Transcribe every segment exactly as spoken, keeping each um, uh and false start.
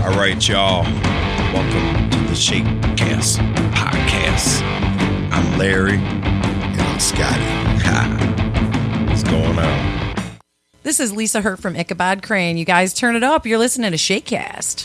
All right, y'all. Welcome to the Shakecast podcast. I'm Larry. And I'm Scotty. Ha. What's going on? This is Lisa Hurt from Ichabod Crane. You guys turn it up. You're listening to Shakecast.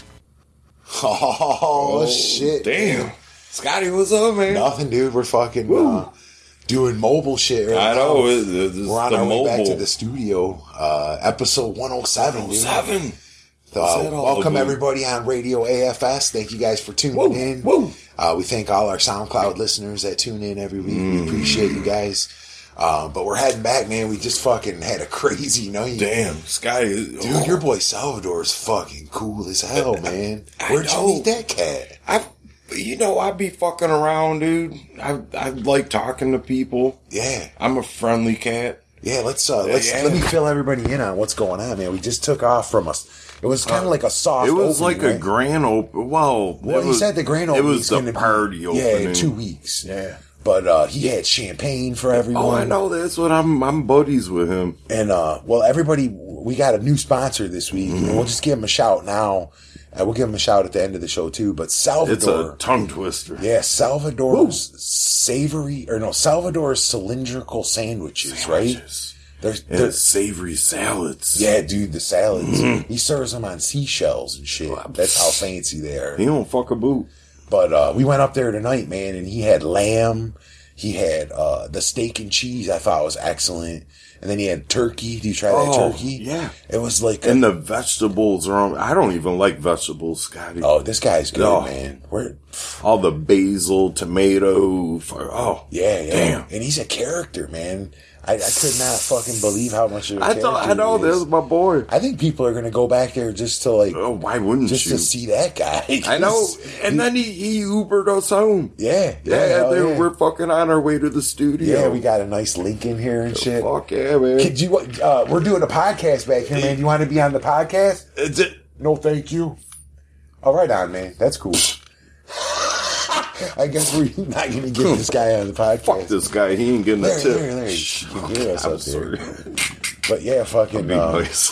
Oh, Oh, shit. Damn. Scotty, what's up, man? Nothing, dude. We're fucking uh, doing mobile shit right I know. now. It's, it's We're on the our mobile. way back to the studio. Uh, episode one oh seven, dude. Seven. Uh, welcome, everybody, on Radio A F S. Thank you guys for tuning Woo, in. woo. Uh, we thank all our SoundCloud listeners that tune in every week. Mm. We appreciate you guys. Uh, but we're heading back, man. We just fucking had a crazy night. Damn, Scotty. Dude, oh. your boy Salvador is fucking cool as hell, man. I Where'd you know. meet that cat? I, you know, I be fucking around, dude. I, I like talking to people. Yeah. I'm a friendly cat. Yeah, let's uh, let's Yeah. let me fill everybody in on what's going on, man. We just took off from us. It was kind of like a soft. It was opening, like right? a grand open. Well, Well, it he was, said the grand It opening. was the party be, opening. Yeah, in two weeks. Yeah. But uh, he had champagne for everyone. Oh, I know. That's what I'm. I'm buddies with him. And uh, well, everybody, we got a new sponsor this week, Mm-hmm. and we'll just give him a shout now. And we'll give him a shout at the end of the show too. But It's Salvador, a tongue twister. yeah, Salvador's savory or no, Salvador's cylindrical sandwiches, right? Sandwiches. They're, And they're savory salads. yeah, dude, the salads. Mm-hmm. He serves them on seashells and shit. That's how fancy they are. He don't fuck a boot. But uh, we went up there tonight, man, and he had lamb. He had uh, the steak and cheese. I thought was excellent. And then he had turkey. Do you try that Oh, turkey? yeah. It was like, a, And the vegetables are on. I don't even like vegetables, Scotty. oh, this guy's good, Oh. man. We're, All the basil, tomato. For, oh, yeah, yeah. Damn. And he's a character, man. I, I could not fucking believe how much of a I thought. I character know. he is. That's my boy. I think people are going to go back there just to like, Oh, why wouldn't just you? to see that guy. I know. 'Cause And he- then he, he Ubered us home. yeah, yeah, Yeah, hell they, yeah. we're fucking on our way to the studio. Yeah, we got a nice link in here and shit. Fuck yeah, man. Could you, uh, we're doing a podcast back here, man. Do you want to be on the podcast? It's it. No, thank you. All right, on, man. That's cool. I guess we're not going to get this guy on the podcast. Fuck this guy. He ain't getting a Larry, tip. Larry, Larry, you can hear us I'm up there. sorry. But yeah, fucking. Be Uh, nice.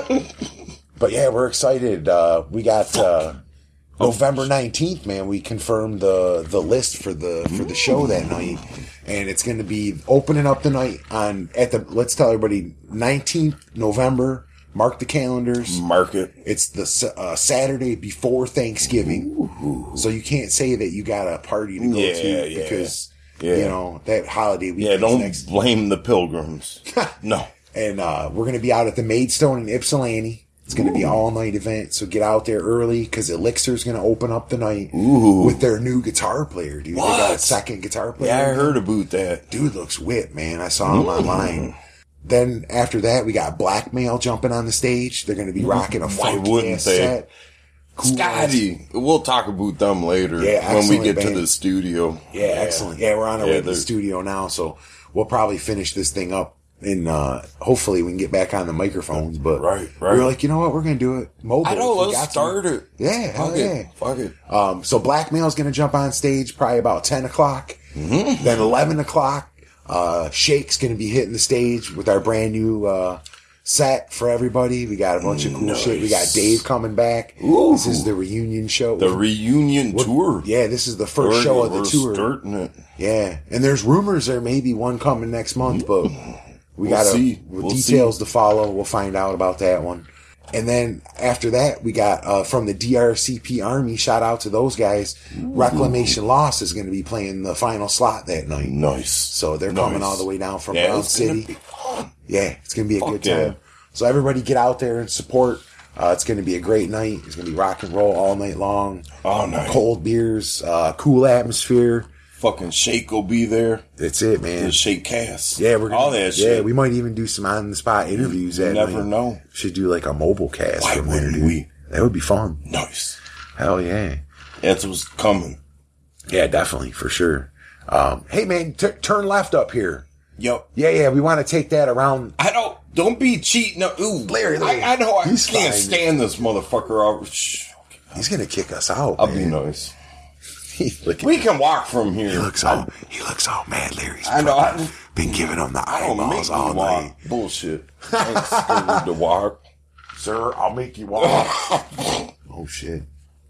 but yeah, we're excited. Uh, we got uh, November nineteenth, man. We confirmed the the list for the for the show that night, and it's going to be opening up the night on at the. Let's tell everybody nineteenth November. Mark the calendars. Market. It's the uh, Saturday before Thanksgiving, so you can't say that you got a party to go Yeah, to yeah. because Yeah. you know that holiday weekend. Yeah, don't next. blame the pilgrims. No. And uh, we're going to be out at the Maidstone in Ypsilanti. It's going to be an all night event, so get out there early because Elixir's going to open up the night Ooh. with their new guitar player, dude. They got a What? second guitar player. Yeah, I heard about that. Dude looks whipped, man. I saw him online. Then after that, we got Blackmail jumping on the stage. They're going to be rocking a Why funky wouldn't ass they? set. Cool Scotty, we'll talk about them later Yeah, when we excellent get band. to the studio. Yeah, excellent. Yeah, we're on our Yeah, way to the they're- studio now, so we'll probably finish this thing up. And uh, hopefully we can get back on the microphones. But Right, we right. were like, you know what? We're going to do it mobile. I know, if we let's got to. start it. Yeah, hell Fuck yeah. it. Fuck it. Um, so Blackmail's going to jump on stage probably about ten o'clock. Mm-hmm. Then eleven o'clock, uh, Shake's going to be hitting the stage with our brand new uh, set for everybody. We got a bunch of cool Nice. shit. We got Dave coming back. Ooh. This is the reunion show. The reunion tour. yeah, this is the 1st We're- show of the we're tour. starting it. Yeah, and there's rumors there may be one coming next month, but we We'll got see. with We'll details see. to follow. We'll find out about that one. And then after that, we got uh, from the D R C P Army. Shout out to those guys. Reclamation Loss is going to be playing the final slot that night. Nice. So they're Nice. coming all the way down from Yeah, Brown it's gonna City. be fun. Yeah, it's going to be a Fuck good yeah. time. So everybody get out there and support. Uh, it's going to be a great night. It's going to be rock and roll all night long. All night. Cold beers, uh, cool atmosphere. Fucking Shake will be there. That's it, man. The Shake cast. Yeah, we're gonna, all that yeah, shit. we might even do some on the spot interviews. You that never night. know. Should do like a mobile cast. Why from there, wouldn't dude. we? That would be fun. Nice. Hell yeah. That's what's coming. Yeah, definitely for sure. Um, hey man, t- turn left up here. Yo, Yeah, yeah, we want to take that around. I don't. Don't be cheating. No, ooh, Larry, Larry. I, I know. I He's can't fine. stand this motherfucker. I'll, shh, He's gonna kick us out. I'll man. be nice. He, look at- We can walk from here. he looks all he looks all mad. Larry's I know. I, been giving him the I don't make eyeballs me all walk. night. Bullshit. I ain't scared to walk. Sir, I'll make you walk. Oh shit.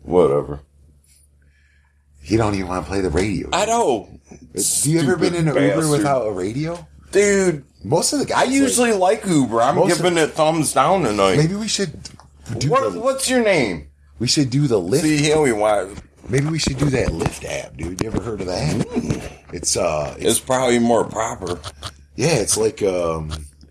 Whatever. You don't even want to play the radio. I know. Do you ever been in an Uber without a radio? Dude. Most of the guys. I usually like, like Uber. I'm giving it thumbs down tonight. Maybe we should do what, the, What's your name? We should do the Lyft. See, here we want. Maybe we should do that Lyft app, dude. You ever heard of that? Mm. It's uh, it's, it's probably more proper. Yeah, it's like um,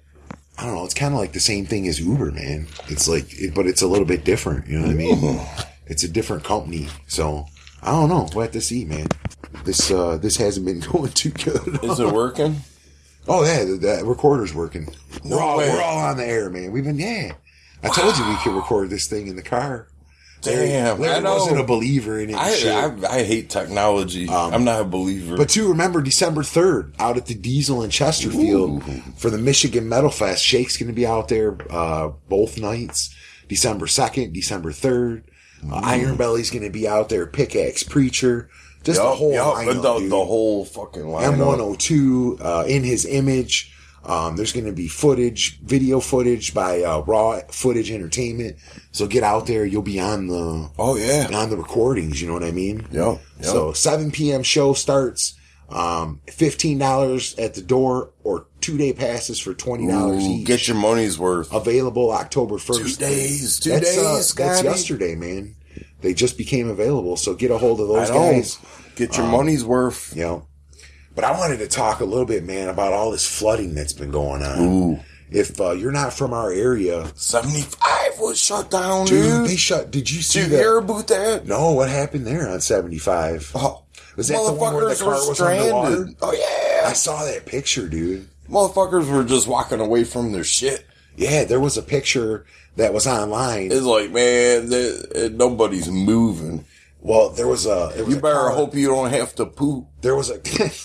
I don't know. It's kind of like the same thing as Uber, man. It's like, it, but it's a little bit different. You know what I mean? Mm. It's a different company, so I don't know. We'll have to see, man. This uh, this hasn't been going too good. Is it working? Oh yeah, the, the recorder's working. No we're all way. we're all on the air, man. We've been yeah. I wow. told you we could record this thing in the car. Damn, Larry I know. wasn't a believer in it. I, I I hate technology. Um, I'm not a believer. But too, remember December third out at the Diesel in Chesterfield Ooh. for the Michigan Metal Fest. Shake's going to be out there uh, both nights. December second, December third. Uh, Iron Belly's going to be out there. Pickaxe Preacher. Just yep, the whole yep, lineup, the, dude. the whole fucking lineup. M one oh two uh, in his image. Um, there's going to be footage, video footage by uh, Raw Footage Entertainment. So get out there. You'll be on the oh yeah on the recordings. You know what I mean? Yep. yep. So seven p.m. show starts. Um, fifteen dollars at the door or two day passes for twenty dollars each. Get your money's worth. Available October first. Two days. Two that's, days. Uh, that's yesterday, man. They just became available. So get a hold of those guys. Get your um, money's worth. You know. But I wanted to talk a little bit, man, about all this flooding that's been going on. Ooh. If uh, you're not from our area, seventy-five was shut down, dude. dude. They shut. Did you see did that? you hear about that? No, what happened there on seventy-five? Oh, was that the one where the car was underwater? Oh yeah, I saw that picture, dude. Motherfuckers were just walking away from their shit. Yeah, there was a picture that was online. It's like, man, they, nobody's moving. Well, there was a. It was you better a car. hope you don't have to poop. There was a.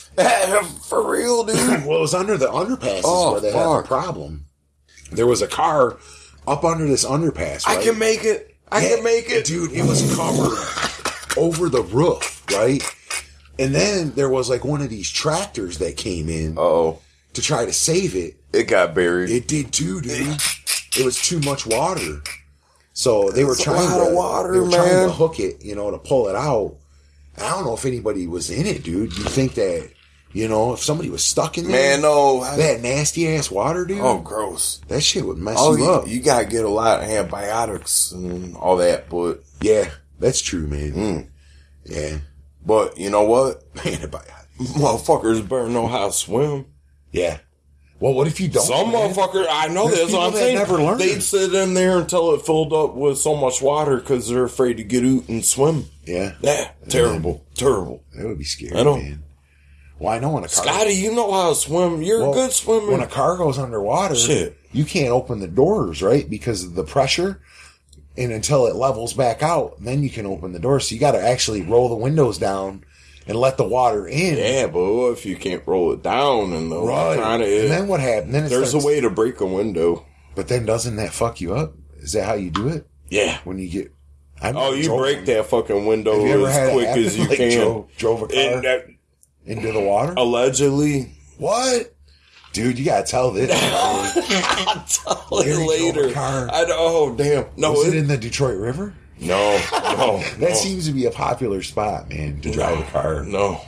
For real, dude. Well, it was under the underpasses oh, where they fuck. had the problem. There was a car up under this underpass. Right? I can make it. I yeah, can make it, dude. It was covered over the roof, right? And then there was like one of these tractors that came in Uh-oh. to try to save it. It got buried. It did too, dude. It was too much water. So they were That's trying a lot to of water, they were man. trying to hook it, you know, to pull it out. I don't know if anybody was in it, dude. You think that, you know, if somebody was stuck in there, man, no, that nasty ass water, dude. Oh, gross. That shit would mess oh, you, you up. You gotta get a lot of antibiotics and all that, but yeah, that's true, man. Mm. Yeah, but you know what? Antibiotics. Motherfuckers better know how to swim. Yeah. Well, what if you don't? Some man? motherfucker, I know There's this. I'm that saying never learn. they'd sit in there until it filled up with so much water because they're afraid to get out and swim. Yeah, yeah, terrible, man. terrible. That would be scary, I know. man. Well, I know when a car. Scotty, you know how to swim. You're well, a good swimmer. When a car goes underwater, shit, you can't open the doors, right? Because of the pressure. And until it levels back out, then you can open the doors. So you got to actually roll the windows down and let the water in. Yeah, but what if you can't roll it down and the right. kind of and then what happened? Then it there's starts, a way to break a window. But then doesn't that fuck you up? Is that how you do it? Yeah. When you get oh, you break that fucking window you as quick as you like can. Drove, drove a car and that, into the water? Allegedly. What? Dude, you gotta tell this. I'll tell Larry it later. Car. I, oh, damn. No, Was it, it in the Detroit River? No, no. that no. seems to be a popular spot, man, to drive no, a car. No.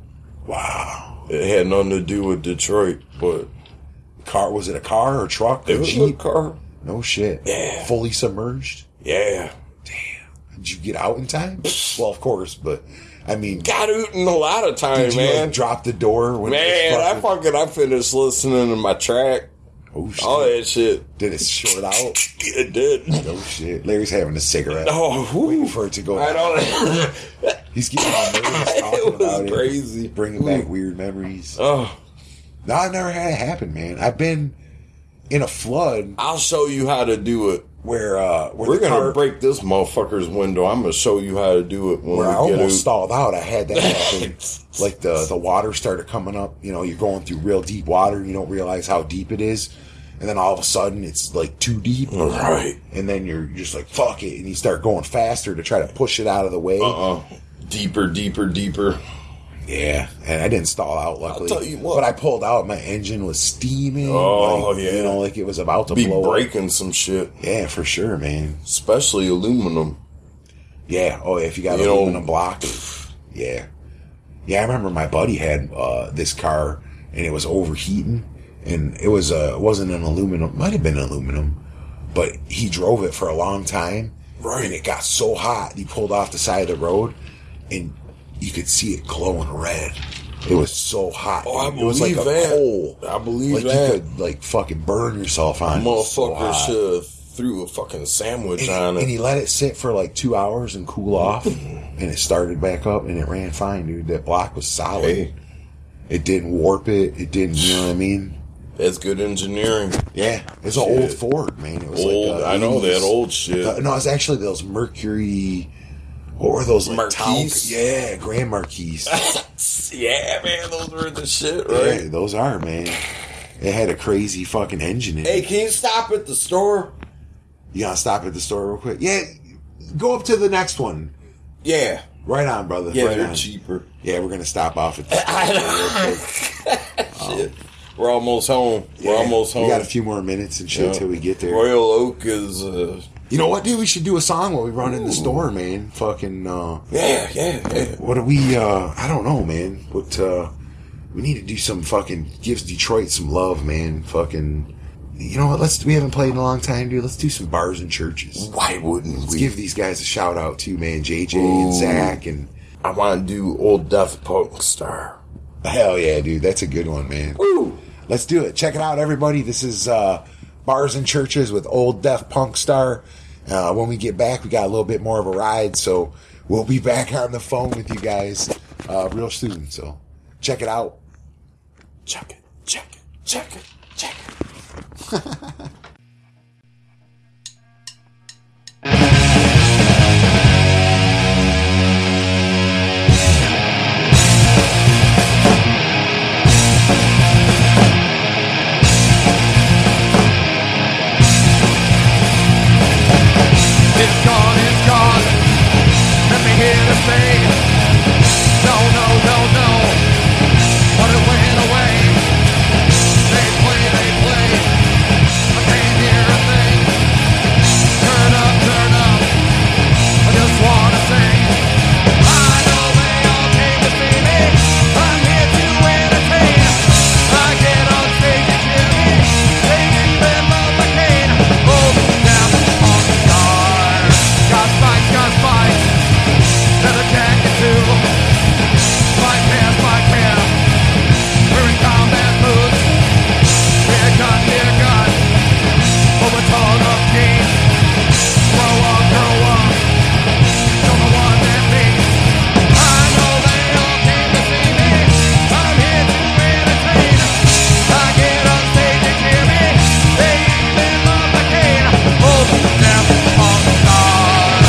Wow. It had nothing to do with Detroit, but... Car? Was it a car or a truck or it was Jeep? a car. No shit. Yeah. Fully submerged? Yeah. Damn. Did you get out in time? Well, of course, but... I mean, got out in a lot of time, did you, man. Like, drop the door when man, it was I fucking I finished listening to my track. Oh shit! All that shit. Did it short out? It did. Oh shit! Larry's having a cigarette. Oh, waiting for it to go. I don't. He's getting all nervous talking it was about crazy. it, bringing back weird memories. Oh, no, I've never had it happen, man. I've been in a flood. I'll show you how to do it. Where uh, where we're the gonna car, break this motherfucker's window. I'm gonna show you how to do it when where we I get almost out. stalled out. I had that happen. Like the the water started coming up. You know, you're going through real deep water. You don't realize how deep it is, and then all of a sudden it's like too deep. Right. And then you're just like fuck it, and you start going faster to try to push it out of the way. Uh uh Deeper, deeper, deeper. Yeah, and I didn't stall out, luckily. I'll tell you what. But I pulled out. My engine was steaming. Oh, like, yeah. You know, like it was about to Be blow breaking up. some shit. Yeah, for sure, man. Especially aluminum. Yeah. Oh, yeah. If you got You aluminum know- block. Yeah. Yeah, I remember my buddy had uh, this car, and it was overheating, and it was uh, it wasn't an aluminum, might have been aluminum, but he drove it for a long time, Right. and it got so hot, he pulled off the side of the road, and you could see it glowing red. It was so hot. Oh, I dude. It was like believe a that. coal. I believe like that. you could like fucking burn yourself on. It was so Motherfucker hot. should have threw a fucking sandwich And, on and it. he let it sit for like two hours and cool off, and it started back up, and it ran fine, dude. That block was solid. Hey. It didn't warp it. It didn't, you know what I mean? That's good engineering. Yeah, it's an Shit. old Ford, man. It was Old, like uh, I know eighties. that old shit. Uh, no, it's actually those Mercury. What were those? Like, Marquis? Talc- yeah, Grand Marquis. Yeah, man, those were the shit, Yeah, right? those are, man. It had a crazy fucking engine in it. Hey, can you stop at the store? You gotta stop at the store real quick. Yeah, go up to the next one. Yeah. Right on, brother. Yeah, right they're on. cheaper. Yeah, we're gonna stop off at the store real quick. Shit. We're almost home. We're Yeah, almost home. We got a few more minutes and shit Yeah. till we get there. Royal Oak is, uh, You know what, dude? We should do a song while we run in the store, man. Fucking, uh, yeah, yeah, yeah. what do we, uh, I don't know, man. What, uh, we need to do some fucking, gives Detroit some love, man. Fucking, you know what? Let's, we haven't played in a long time, dude. Let's do some bars and churches. Why wouldn't Let's we? give these guys a shout out too, man. J J and Ooh. Zach and, I want to do Old Death Punk Star. hell yeah, dude. That's a good one, man. Woo! Let's do it. Check it out, everybody. This is, uh, Bars and Churches with Old Death Punk Star. Uh, when we get back, we got a little bit more of a ride, so we'll be back on the phone with you guys uh, real soon. So check it out. Check it, check it, check it, check it. It's gone, it's gone. Let me hear the say. No, no, no, no. But it went away. They play, they play. I can't hear a thing. Turn up, turn up. I just wanna sing. I know they all came to see me. I'm here to entertain. I get on stage and cheer me. They even love my cane. Oh, down on the star. Got spikes, got spikes. Leather jacket too. Spike pants, spike pants. Wearing combat boots. Dear gun, dear gun. Over tall of jeans. Grow up, grow up. You're the one that means. I know they all came to see me. I'm here to entertain. I get on stage and cheer me. They even love the cane. Hold them on the stars.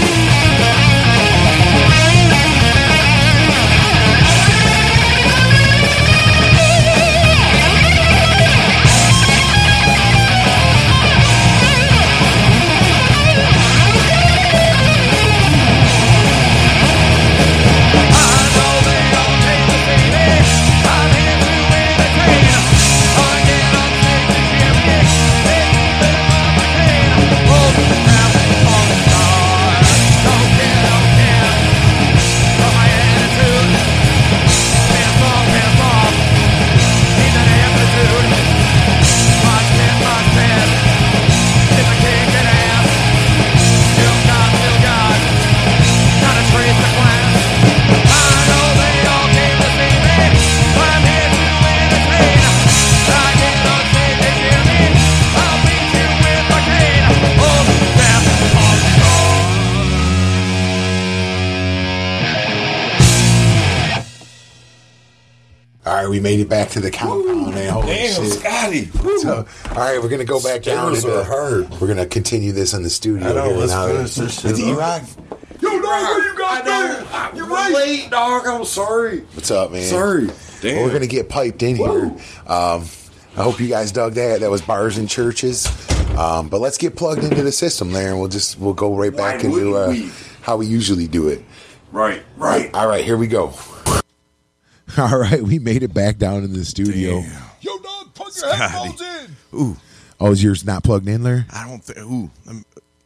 I know they all came to see me. I'm here to entertain. I get on stage and cheer me. They even love my cane. Hold them on the stars. Don't care, don't care. For my attitude. Pants off, pants off. Need that amplitude. Mosh pit, mosh pit. If I kick an ass. Still got, still got. Not a trace of class. I know they all came to see me. I'm here to entertain. I get on stage and cheer me. I'll beat you with my cane. Hold them on the stars. All right, we made it back to the compound. Man. Holy Damn, shit. Scotty. So, all right, we're gonna go back down. Stairs are hard. We're gonna continue this in the studio. I know, here let's now. finish this shit With up. E-Rock. Yo, dog, where you got there? You're late, dog. I'm sorry. What's up, man? Sorry. Damn. Well, we're gonna get piped in here. Um, I hope you guys dug that. That was Bars and Churches. Um, but let's get plugged into the system there, and we'll just we'll go right back Why into uh, wouldn't we? how we usually do it. Right, right. All right, here we go. All right, we made it back down in the studio. Damn. Yo, dog, plug your Scotty. headphones in. Ooh, Oh, is yours not plugged in there? I don't think. Ooh, um,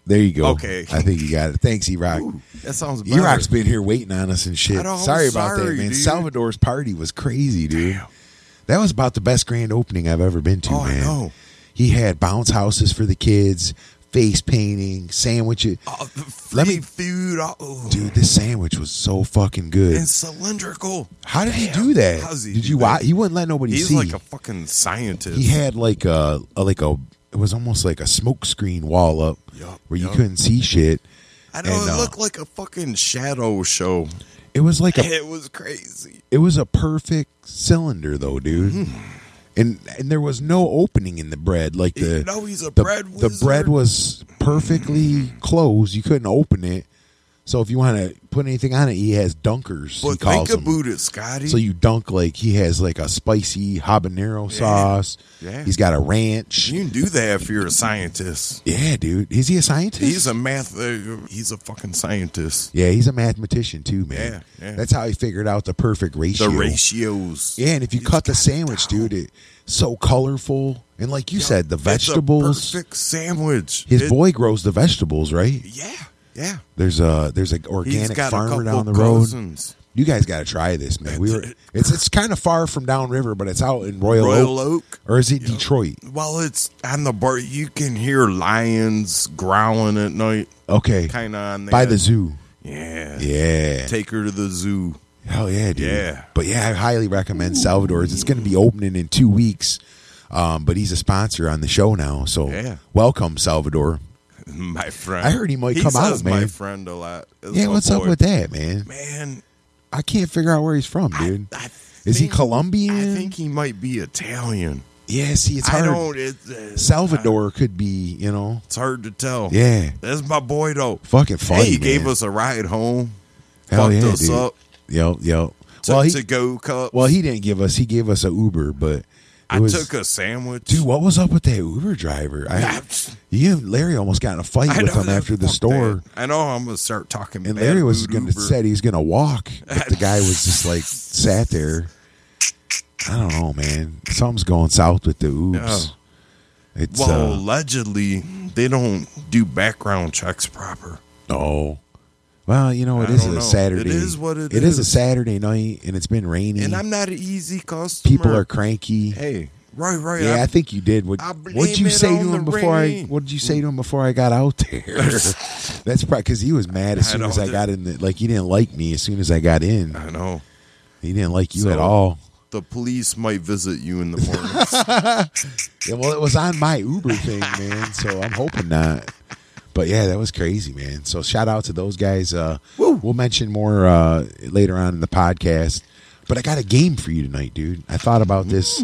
There you go. Okay. I think you got it. Thanks, E-Rock. Ooh, that sounds better. E-Rock's been here waiting on us and shit. I know, Sorry about sorry, that, man. dude. Salvador's party was crazy, dude. Damn. That was about the best grand opening I've ever been to, Oh, I man. know. He had bounce houses for the kids, face painting, sandwiches. Oh, the free Let me- food. Oh, Dude, this sandwich was so fucking good. and cylindrical. How did he Damn. do that? How's he did do you that? watch? He wouldn't let nobody He's see. like a fucking scientist. He had like a, a like a it was almost like a smoke screen wall up Yup, where you yup. couldn't see shit. I know and, it uh, looked like a fucking shadow show. It was like a It was crazy. it was a perfect cylinder though, dude. Mm-hmm. And and there was no opening in the bread. Like the You know he's a the, bread the wizard. bread was perfectly closed. You couldn't open it. So if you want to put anything on it, he has dunkers. he But calls think them. about it, Scotty. So you dunk like he has like a spicy habanero sauce. Yeah. He's got a ranch. You can do that if you're a scientist. Yeah, dude. Is he a scientist? He's a math. Uh, he's a fucking scientist. yeah, he's a mathematician too, man. Yeah, yeah. That's how he figured out the perfect ratio. The ratios. Yeah, and if you He's cut the got it sandwich, down. dude, it's so colorful. And like you Yeah, said, the it's a vegetables. perfect sandwich. His It- boy grows the vegetables, right? Yeah, yeah. There's a there's an He's organic got a farmer couple down the road. cousins. You guys got to try this, man. We were it's it's kind of far from downriver, but it's out in Royal, Royal Oak. Oak. Or is it Detroit? Well, it's on the bar. You can hear lions growling at night, Okay. kind of on there. By the zoo. Yeah. Yeah. Take her to the zoo. Hell yeah, dude. Yeah. But yeah, I highly recommend Salvador's. It's going to be opening in two weeks. Um, but he's a sponsor on the show now. So Yeah. welcome, Salvador. My friend. I heard he might he come out, says my man. friend a lot. It's Yeah, my what's up boy. with that, man? Man, I can't figure out where he's from, dude. I Is he think- Colombian? I think he might be Italian. Yeah, see, it's I hard. don't. It, uh, Salvador could be, you know. It's hard to tell. Yeah. That's my boy, though. Fucking funny, Hey, he gave man. us a ride home. Hell fucked yeah, us dude. up. Yep, yep. Took Well, he, to go cups. well, he didn't give us. He gave us a Uber, but it I was, took a sandwich. Dude, what was up with that Uber driver? I, you and Larry almost got in a fight I with know him that- after the fuck store. that. I know I'm gonna start talking. And bad Larry was about going to Uber. said he was going to walk, but the guy was just like sat there. I don't know, man. Something's going south with the oops. It's Well, uh, allegedly, they don't do background checks proper. oh. Well, you know, it I is don't a know. Saturday. It is what it It is a is. Saturday night, and it's been rainy. And I'm not an easy customer. People are cranky. Hey, right, right. Yeah, I- I think you did. What I what did blame you it say to on him the before I? rain. What did you say to him before I got out there? That's probably because he was mad as I soon know as I that- got in. The, like he didn't like me as soon as I got in. I know. He didn't like you So- at all. The police might visit you in the mornings. Yeah, well, it was on my Uber thing, man. So I'm hoping not. But yeah, that was crazy, man. So shout out to those guys. Uh, we'll mention more uh, later on in the podcast. But I got a game for you tonight, dude. I thought about this,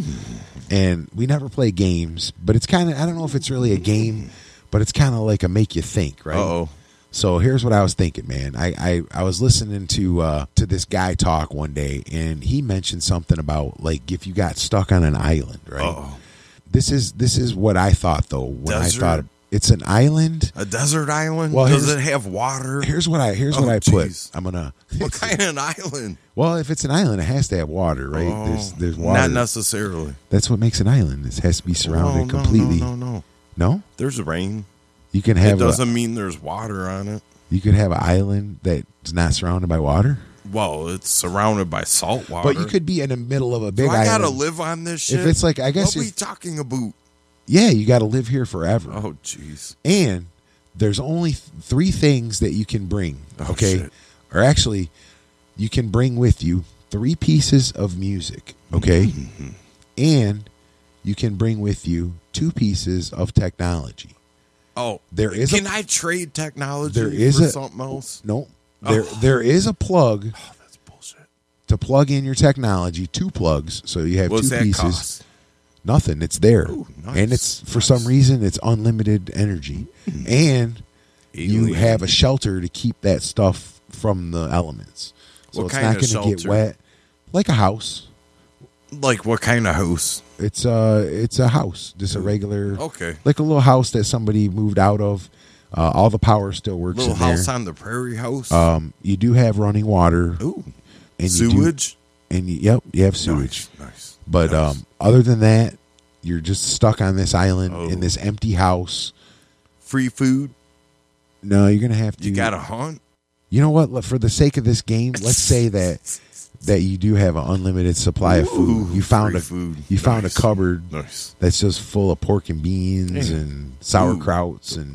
and we never play games, but it's kind of, I don't know if it's really a game, but it's kind of like a make you think, right? Uh-oh. So here's what I was thinking, man. I, I, I was listening to uh, to this guy talk one day, and he mentioned something about like if you got stuck on an island, right? Uh-oh. This is this is what I thought though when Desert? I thought it's an island. A desert island? Well, Does here's- it have water? Here's what I here's Oh, what I put. jeez. I'm gonna. What kind of island? Well, if it's an island, it has to have water, right? Oh, there's there's water. Not necessarily. That's what makes an island. It has to be surrounded no, no, completely. No, no, no. No? There's rain. You can It have a, doesn't mean there's water on it. you can have an island that's not surrounded by water, Well, it's surrounded by salt water. but you could be in the middle of a big Do I gotta island. live on this shit? If it's like, I guess what we if- talking about? Yeah, you got to live here forever. Oh, jeez. And there's only th- three things that you can bring. Oh, okay, shit. or actually, you can bring with you three pieces of music. Okay, Mm-hmm. and you can bring with you two pieces of technology. Oh, There is a- Can I trade technology There is for a- something else? No, there there is a plug Oh, that's bullshit. to plug in your technology. Two plugs, so you have What's two that pieces. cost? Nothing. It's there, Ooh, nice, and it's for nice. some reason it's unlimited energy, and you Alien. have a shelter to keep that stuff from the elements. So What it's kind not of going to get shelter? wet, like a house. Like what kind of house? It's a it's a house, just a regular, Okay. like a little house that somebody moved out of. Uh, all the power still works Little in there. house on the prairie house. Um, you do have running water, Ooh. and you do- Sewage. and you, yep, you have sewage. Nice. nice. But Nice. um, other than that, you're just stuck on this island Oh. in this empty house. free food. No, you're gonna have to. You got to hunt. You know what? For the sake of this game, let's say that that you do have an unlimited supply of food. Ooh, You found free a food. you found Nice. a cupboard Nice. that's just full of pork and beans and sauerkrauts and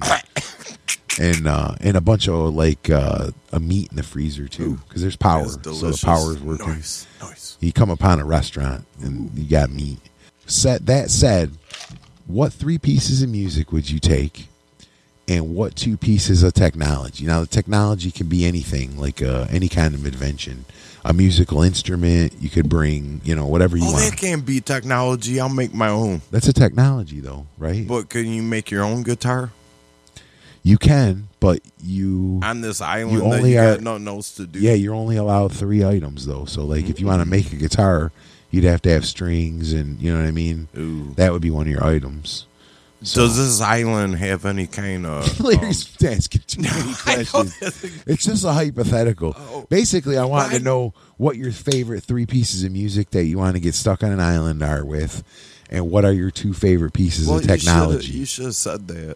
and uh, and a bunch of like uh, a meat in the freezer too, because there's power, That's so the delicious. power's working. Nice. Nice. You come upon a restaurant and you got meat. Set that said, what three pieces of music would you take, and what two pieces of technology? Now, the technology can be anything, like uh, any kind of invention, a musical instrument. You could bring, you know, whatever you Oh, want. that can't be technology. I'll make my own. That's a technology, though, right? But can you make your own guitar You can, but you on this island You that only you are- got nothing else to do? Yeah, you're only allowed three items though. So like if you want to make a guitar, you'd have to have strings and you know what I mean? Ooh. That would be one of your items. So- Does this island have any kind of? Larry's asking too many questions. It's just a hypothetical. Oh. Basically, I wanted Why- to know what your favorite three pieces of music that you want to get stuck on an island are with, and what are your two favorite pieces well, of technology. You should have said that.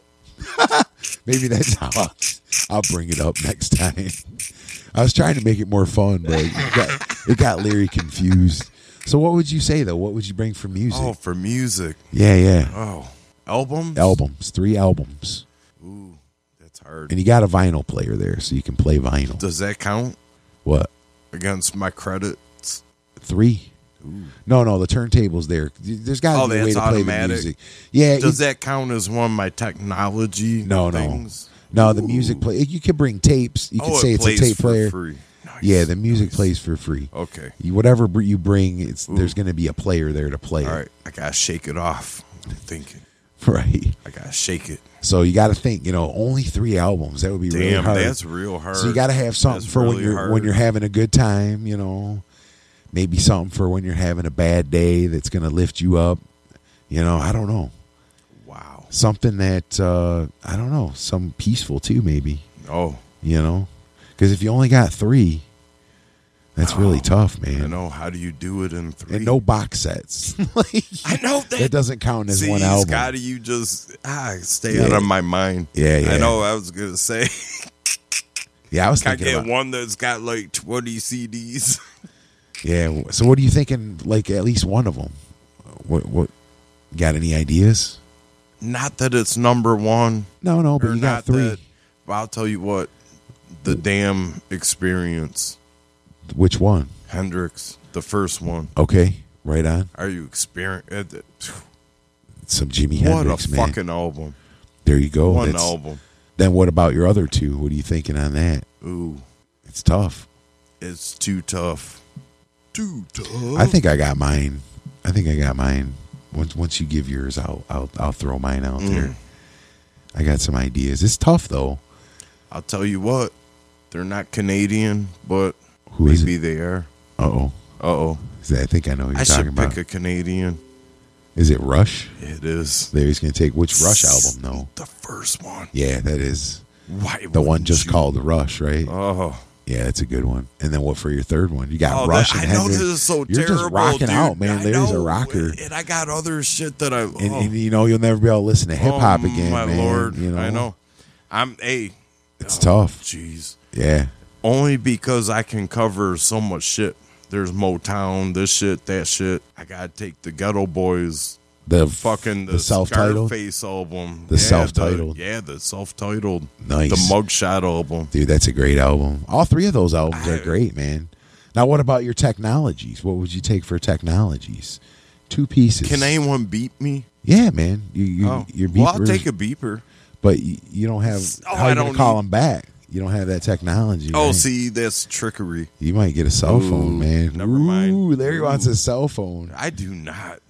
Maybe that's how I'll, I'll bring it up next time. I was trying to make it more fun, but it got, it got Larry confused. So what would you say, though? What would you bring for music? Oh, for music. Yeah, yeah. Oh, albums. Albums. Three albums. Ooh, that's hard. And you got a vinyl player there, so you can play vinyl. Does that count What? against my credits? Three? No, no, the turntable's there. There's got to Oh, be a way that's to play the automatic. music. Yeah. Does you- that count as one of my technology No, no. things? No, the music play. You can bring tapes. You can Oh, say it it's a plays tape for player. free. Nice. Yeah, the music Nice. plays for free. Okay. You- Whatever br- you bring, it's there's going to be a player there to play All it. right. I gotta shake it off. I'm thinking. Right. I gotta shake it. So you got to think, you know, only three albums. That would be really Damn, hard. that's real hard. So you got to have something That's for when really you're hard. when you're having a good time, you know. Maybe something for when you're having a bad day that's going to lift you up. You know, I don't know. Wow. Something that uh, I don't know, some peaceful too, maybe. Oh, You know, because if you only got three, that's really tough, man. I know. How do you do it in three? And no box sets. Like, I know that. that doesn't count as See, one album. Scotty, you just ah, stay Yeah. out of my mind. Yeah, yeah. I know. I was gonna say, Yeah, I was I thinking get about. one that's got like twenty C Ds. Yeah. So what are you thinking? Like at least one of them. What? What? Got any ideas? Not that it's number one. No, no. But or you got not three. That, but I'll tell you what. The damn experience, Which one? Hendrix, the first one. Okay, right on. Are you experienced? Some Jimi What Hendrix, a man. fucking album! There you go. One That's- album. Then what about your other two? What are you thinking on that? Ooh, It's tough. it's too tough. Too tough. I think I got mine. I think I got mine. Once once you give yours, I'll I'll I'll throw mine out Mm. there. I got some ideas. It's tough though. I'll tell you what. They're not Canadian, but Who is maybe it? they are. Uh oh. Uh oh. I think I know who you're I talking should about. pick a Canadian. Is it Rush? It is Larry's gonna take which Rush album though? the first one. Yeah, that is Why the one wouldn't just you? called Rush, right? Oh, Yeah, that's a good one. And then what for your third one? You got oh Rush that, and I know Hendrix. this is so You're terrible. just rocking dude. out, man. I Larry's a know, rocker. and I got other shit that I. And, oh, and you know you'll never be able to listen to hip hop oh, again, my man. lord, You know? I know. I'm a. It's tough. Jeez. Yeah. Only because I can cover so much shit. There's Motown, this shit, that shit. I gotta take the Ghetto Boys, The fucking the, the self-titled. Scarface album, The yeah, self-titled. yeah, the self-titled, Nice. the Mugshot album. Dude, that's a great album. All three of those albums are I- great, man. Now, what about your technologies? What would you take for technologies? Two pieces. Can anyone beat me? Yeah, man. You, you, Oh, your well, I'll beepers, take a beeper. but you, you don't have. Oh, how I you gonna don't call need- them back? You don't have that technology. Oh, right? see, that's trickery. You might get a cell Ooh, phone, man. never mind. Ooh, Larry Ooh. wants a cell phone. I do not.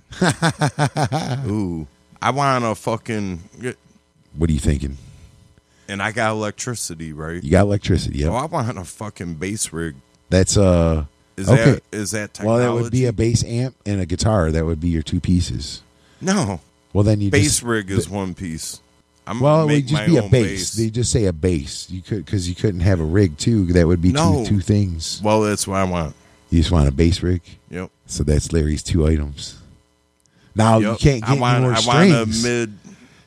Ooh, I want a fucking, What are you thinking? and I got electricity, right? You got electricity. Yep. Oh, I want a fucking bass rig. That's uh. Is okay. that is that Well, technology? that would be a bass amp and a guitar. That would be your two pieces. no. Well, then you Bass just, rig is one piece. I'm Well, gonna it make would just my be a own bass. bass. They just say a bass. You could because you couldn't have a rig too. That would be No. two two things. Well, that's what I want. You just want a bass rig. Yep. So that's Larry's two items. Now you Yep. can't I get want. any more I want a strings. mid.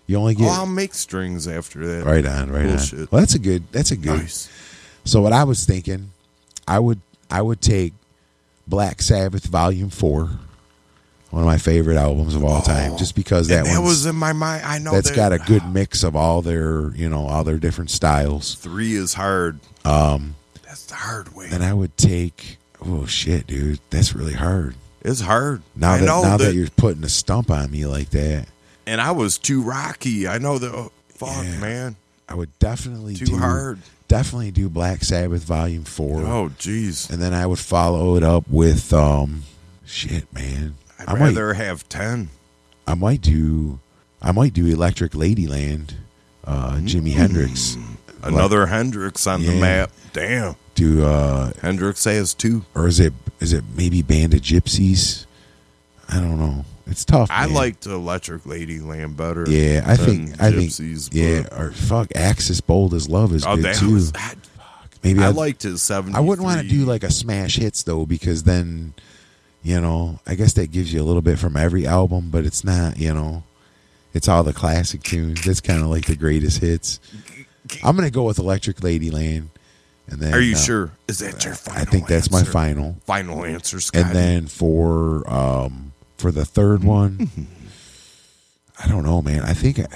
You only get Oh, I'll make strings after that. right on, right Bullshit. on. Well, that's a good. That's a good. Nice. So what I was thinking, I would I would take Black Sabbath Volume Four, one of my favorite albums of all time, just because that And that one's- was in my mind. I know that's that got a good mix of all their you know all their different styles. three is hard. Um, that's the hard way. Then I would take. Oh shit, dude, that's really hard. It's hard. Now I that know now that, that you're putting a stump on me like that, and I was too rocky. I know that. Oh, fuck, Yeah. man. I would definitely Too do, hard. Definitely do Black Sabbath Volume Four. Oh, jeez. And then I would follow it up with um, shit, man. I'd I might, rather have ten. I might do, I might do Electric Ladyland, uh, Jimi Hendrix. Another Hendrix on the Yeah. map. Damn. Do uh, Hendrix has two. or is it is it maybe Band of Gypsies? I don't know. It's tough. I man. liked Electric Ladyland better. Yeah, I than think I think Gypsies, yeah. but- Or fuck, Axis Bold as Love is Oh, good that too. was. I, Maybe I I'd- liked his seventy. I wouldn't want to do like a smash hits though, because then, you know, I guess that gives you a little bit from every album, but it's not, you know, it's all the classic tunes. That's kind of like the greatest hits. I'm gonna go with Electric Ladyland, and then Are you uh, sure? Is that your final I think that's my answer? final. Final answer, Scott. And then for um for the third one, I don't know, man. I think I,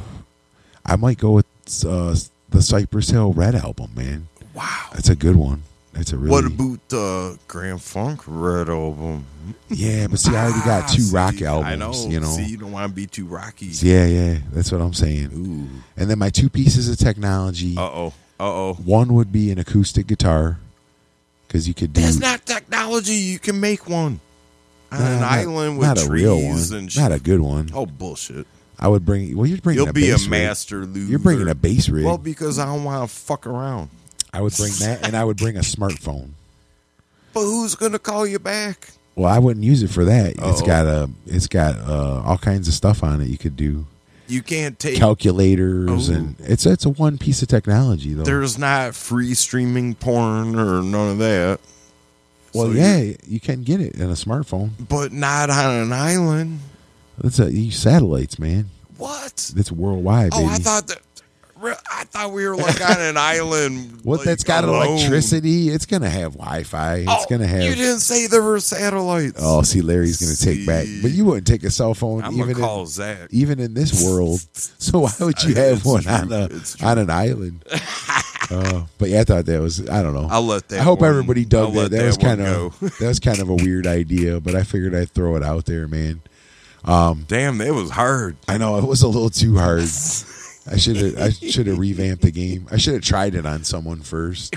I might go with uh, the Cypress Hill Red album, man. Wow. That's a good one. It's a really What about the Grand Funk Red album? Yeah, but see, I already got two See, rock albums. I know. You know. See, you don't want to be too rocky. Yeah, yeah, that's what I'm saying. Ooh. And then my two pieces of technology. Uh oh. Uh oh. One would be an acoustic guitar, because you could do That's not technology. You can make one on Nah, an not- island with not a trees real one, and shit. not a good one. Oh bullshit! I would bring. Well, you're bringing. You'll a be a bass rig. master loser. You're bringing a bass rig. Well, because I don't want to fuck around. I would bring that, and I would bring a smartphone. But who's gonna call you back? Well, I wouldn't use it for that. It's Uh-oh. got a. It's got uh, all kinds of stuff on it. You could do You can't take. calculators, Oh. and it's it's a one piece of technology though. There's not free streaming porn or none of that. well, So yeah, you- you can get it in a smartphone. but not on an island. It's a these satellites, man. What? It's worldwide, baby. Oh, I thought that. re- I thought we were like on an island. What like, that's got alone. electricity? It's gonna have Wi-Fi. It's Oh, gonna have. You didn't say there were satellites. Oh, see, Larry's gonna take back, See. but you wouldn't take a cell phone I'm even gonna call in, Zach. even in this world. So why would you It's have one true. on a It's true. on an island? uh, but yeah, I thought that was. I don't know. I'll let that. I hope one- everybody dug I'll that. let That was one kind go. of that was kind of a weird idea, but I figured I'd throw it out there, man. Damn, that was hard. I know it was a little too hard. I should have I should have revamped the game. I should have tried it on someone first.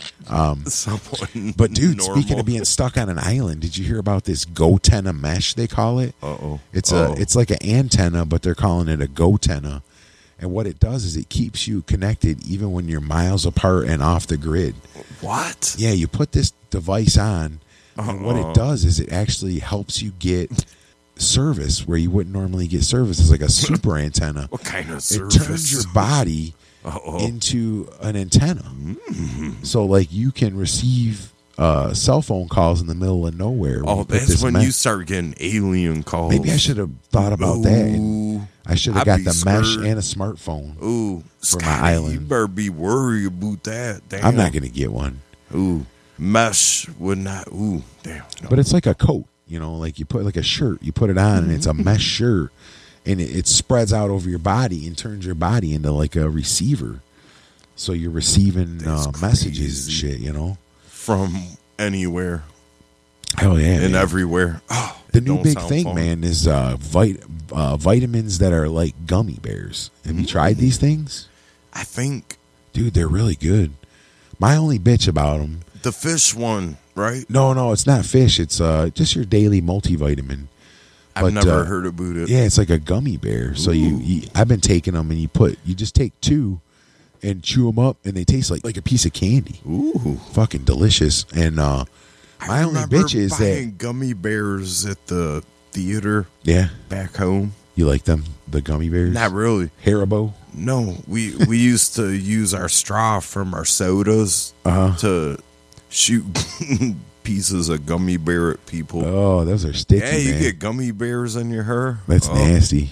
Someone. But dude, normal. speaking of being stuck on an island, did you hear about this GoTenna mesh? They call it. Uh oh. It's Uh-oh. a it's like an antenna, but they're calling it a GoTenna. And what it does is it keeps you connected even when you're miles apart and off the grid. What? Yeah, you put this device on, and what Uh-uh. it does is it actually helps you get service where you wouldn't normally get service. It's like a super antenna. What kind of It service? turns your body Uh-oh. into an antenna. Mm. So like you can receive uh, cell phone calls in the middle of nowhere. when Oh, you put that's this when mesh- you start getting alien calls. Maybe I should have thought about that. and Ooh. I should have I'd got be the mesh scared. and a smartphone. Ooh, For my Scotty, island. You better be worried about that. Damn. I'm not going to get one. Ooh, mesh would not. Ooh, damn. No. But it's like a coat, you know, like you put like a shirt, you put it on and it's a mesh shirt and it, it spreads out over your body and turns your body into like a receiver. So you're receiving uh, That's messages and crazy. shit, you know? From anywhere Hell yeah. and man. everywhere. Oh, The it new don't big sound thing, fun. man, is uh, vit- uh, vitamins that are like gummy bears. Have you tried Mm. these things? I think Dude, they're really good. My only bitch about them. the fish one, right? No, no, it's not fish. It's uh, just your daily multivitamin. I've But, never uh, heard about it. Yeah, it's like a gummy bear. So you, you, I've been taking them, and you put, you just take two, and chew them up, and they taste like like a piece of candy. Ooh. Fucking delicious. And uh, my I only remember bitch is that, buying gummy bears at the theater yeah, back home. you like them, the gummy bears, Not really. Haribo. No, we we used to use our straw from our sodas Uh-huh. to shoot pieces of gummy bear at people. Oh, those are sticky. yeah, you man. get gummy bears in your hair. That's Oh, nasty.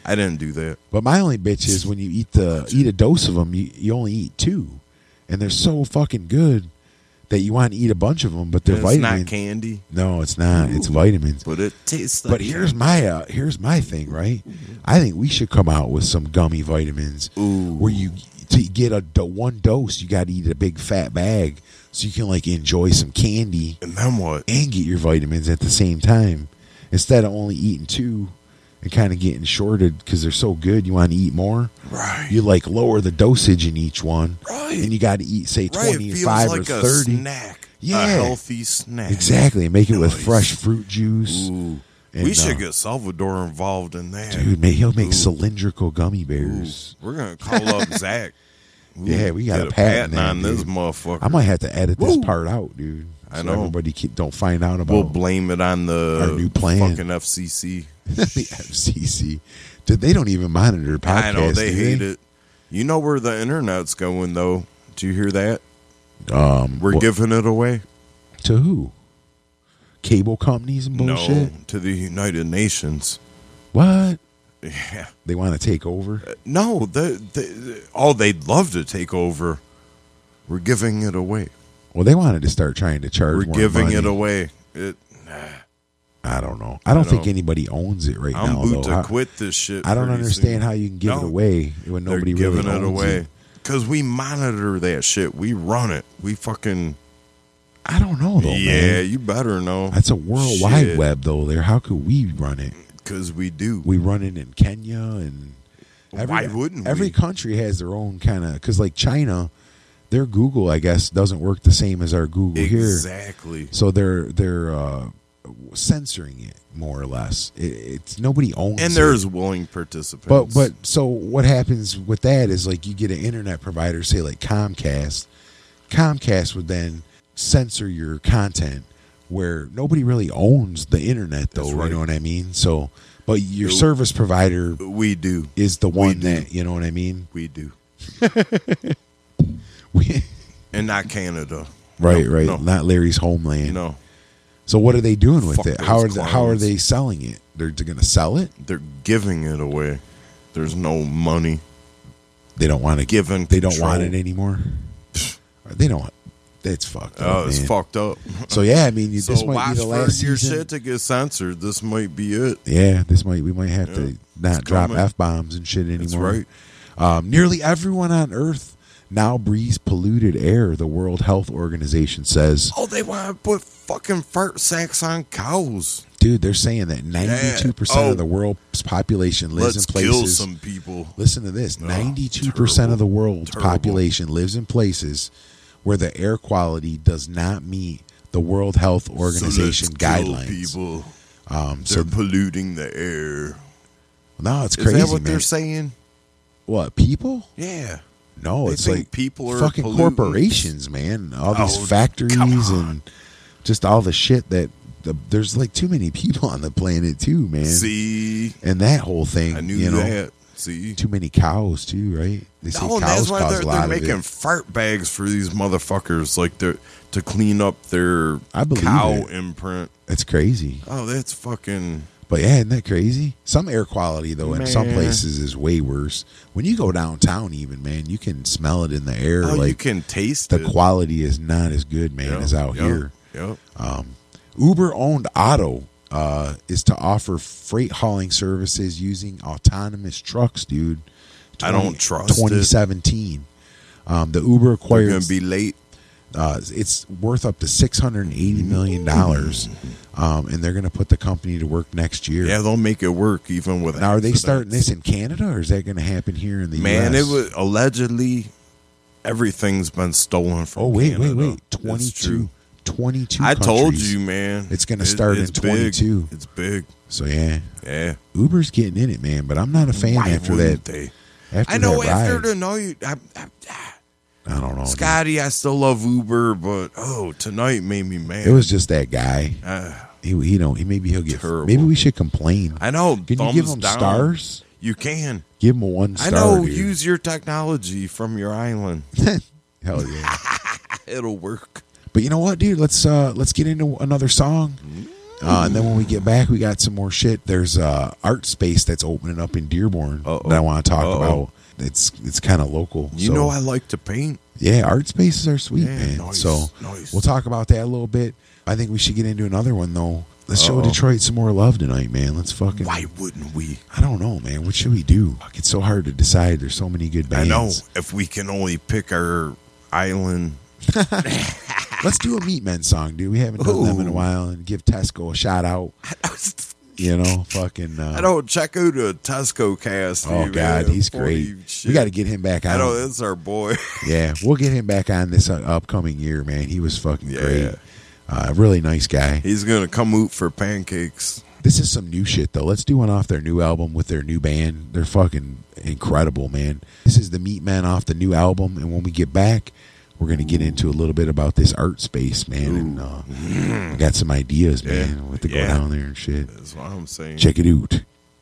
I didn't do that. But my only bitch is when you eat the eat a dose of them, you, you only eat two, and they're so fucking good that you want to eat a bunch of them. But they're It's vitamins. not candy, No, it's not. It's vitamins. but it tastes like But here's my uh, here's my thing, right? I think we should come out with some gummy vitamins Ooh. where you to get a do- one dose, you got to eat a big fat bag so you can like enjoy some candy And then what? and get your vitamins at the same time instead of only eating two and kind of getting shorted because they're so good. You want to eat more, Right. You like lower the dosage in each one, Right. And you got to eat say Right, it twenty or feels five like or a thirty. snack. Yeah. A healthy snack. Exactly, make it with Nice. fresh fruit juice. Ooh. And, we should uh, get Salvador involved in that. Dude, man, he'll make Ooh. cylindrical gummy Ooh. bears. We're gonna call up Zach. Ooh, Yeah, we got get a patent that, on this dude. motherfucker. I might have to edit this Woo. part out, dude. I so know. everybody keep, don't find out about We'll blame it on the Our new plan. fucking F C C. the F C C. Dude, they don't even monitor podcasts. I know they do hate it. You know where the internet's going, though. Do you hear that? Um, We're wh- giving it away. to who? Cable companies and bullshit. No, to the United Nations. What? Yeah. They want to take over? No, they, they, oh, they'd love to take over. We're giving it away. Well, they wanted to start trying to charge. We're more giving money. it away. It. I don't know. I don't I think know. anybody owns it right I'm now. about Though. to How- quit this shit. I don't pretty understand soon. how you can give No. it away when They're nobody really giving it owns away it. because we monitor that shit. We run it. We fucking I don't know though. yeah. man. You better know. That's a world wide web though. There, how could we run it? Because we do. We run it in Kenya and every, Why wouldn't every we? country has their own kind of because like China, their Google I guess doesn't work the same as our Google here. Exactly. So they're they're uh, censoring it more or less. It, it's nobody owns And it. there's willing participants. But but so what happens with that is like you get an internet provider, say like Comcast. Comcast would then censor your content where nobody really owns the internet though. That's You right. know what I mean? So but your Nope. service provider we do. is the We one do. that you know what I mean? We do. We, And not Canada. right, No, right. No. Not Larry's homeland. no. So what are they doing with Fuck it? How are those they, how are clowns. they selling it? They're, they're going to sell it? They're giving it away. There's no money. They don't want to Given They don't want control. it anymore. They don't. It's fucked up. Oh, it's man. fucked up. So yeah, I mean, you, So this might watch be the for last your season. shit to get censored. This might be it. Yeah, this might we might have Yeah. to not It's drop coming. f bombs and shit anymore. That's right. Um, nearly everyone on Earth now breathes polluted air. The World Health Organization says, Oh, they want to put fucking fart sacks on cows. dude, they're saying that ninety-two percent Oh. of the world's population lives Let's in places. kill some people. Listen to this: Oh, ninety-two percent of the terrible. world's Terrible. population lives in places where the air quality does not meet the World Health Organization so let's kill guidelines. people. Um, They're so polluting the air. no, it's Is crazy, that what man. they're saying? What people? Yeah. No, They it's think like people are fucking pollutants. corporations, man. All these Oh, factories come on. and just all the shit that the, there's like too many people on the planet too, man. See, and that whole thing, I knew you know, that. See, too many cows too, right? They say no, cows that's why cause they're, a lot they're of making it. fart bags for these motherfuckers, like to to clean up their I believe cow it. imprint. It's crazy, Oh, that's fucking. but yeah, isn't that crazy? Some air quality though in some Man. places is way worse. When you go downtown, even man, you can smell it in the air. Oh, like you can taste the it. quality is not as good, man, Yep, as out yep, here. Yep. Uber owned Otto uh, is to offer freight hauling services using autonomous trucks, dude. I don't trust it. twenty seventeen. Um, the Uber They're acquired. gonna be late. uh, it's worth up to six hundred eighty million dollars, um, and they're going to put the company to work next year. Yeah, they'll make it work even with. Now, are they accidents. starting this in Canada, or is that going to happen here in the Man, U S? it was allegedly everything's been stolen from. Oh wait, Canada. wait, wait! It's twenty-two, true. twenty-two. I told countries. you, man. It's gonna It- start in it's big. twenty-two. It's big. So yeah, Yeah. Uber's getting in it, man. But I'm not a fan Why after wouldn't that. they? After I know that after ride, the night, I, I, I don't know. dude. Scotty, I still love Uber, but oh, tonight made me mad. It was just that guy. Uh, He, he don't. He maybe he'll get. Terrible. Maybe we should complain. I know. Can you thumbs give him down. stars? You can. Give him a one star. I know. dude. Use your technology from your island. Hell yeah. It'll work. But you know what, dude? Let's uh let's get into another song. Uh, and then when we get back, we got some more shit. There's a art space that's opening up in Dearborn Uh-oh. that I want to talk Uh-oh. about. It's it's kind of local. You so, know I like to paint. yeah, art spaces are sweet, Yeah, man. nice, so nice. we'll talk about that a little bit. I think we should get into another one though. Let's show Uh-oh. Detroit some more love tonight, man. Let's fucking. Why wouldn't we? I don't know, man. What should we do? Fuck, it's so hard to decide. There's so many good I bands. know. If we can only pick our island. Let's do a Meatmen song, dude. We haven't done them in a Ooh. while, and give Tesco a shout out. You know, fucking. Uh, I don't check out a Tesco cast. Oh dude, God, man. he's Holy great. shit. We got to get him back I on. know that's our boy. Yeah, we'll get him back on this uh, upcoming year, man. He was fucking Yeah. great. Uh, really nice guy. He's gonna come out for pancakes. This is some new shit though. Let's do one off their new album with their new band. They're fucking incredible, man. This is the Meatmen off the new album, and when we get back, we're gonna get into a little bit about this art space, man. And uh, I got some ideas, man, Yeah. what to go Yeah. down there and shit. That's what I'm saying. Check it out.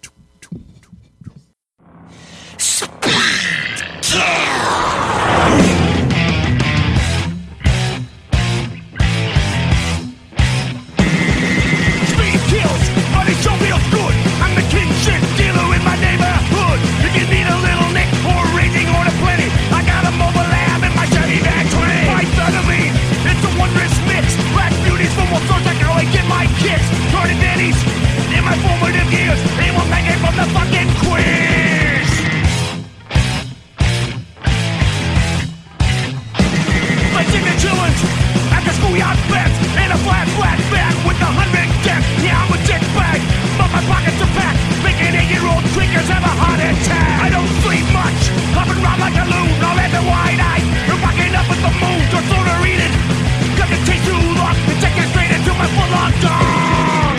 Speed kills, money sure feels good. I'm the king shit dealer in my neighborhood. If you need a little nick or a raging or a plenty, I got a mobile lab in my Chevy Van twenty. My amphetamine, it's a wondrous mix. Black beauties from all sorts, I can only get my kicks. Turning daddies in my formative years. They will make it from the fucking quiz. Let's in the chillins after schoolyard bets in a flat, flat back with a hundred deaths. Yeah, I'm a dick bag, but my pockets are packed. Making eight-year-old drinkers have a heart attack. I don't sleep much, hopping around like a loon, all at the wide-eyed. You're rocking up with the moon, just sort of read it. Cause it takes too long to take it straight into my full-on dong.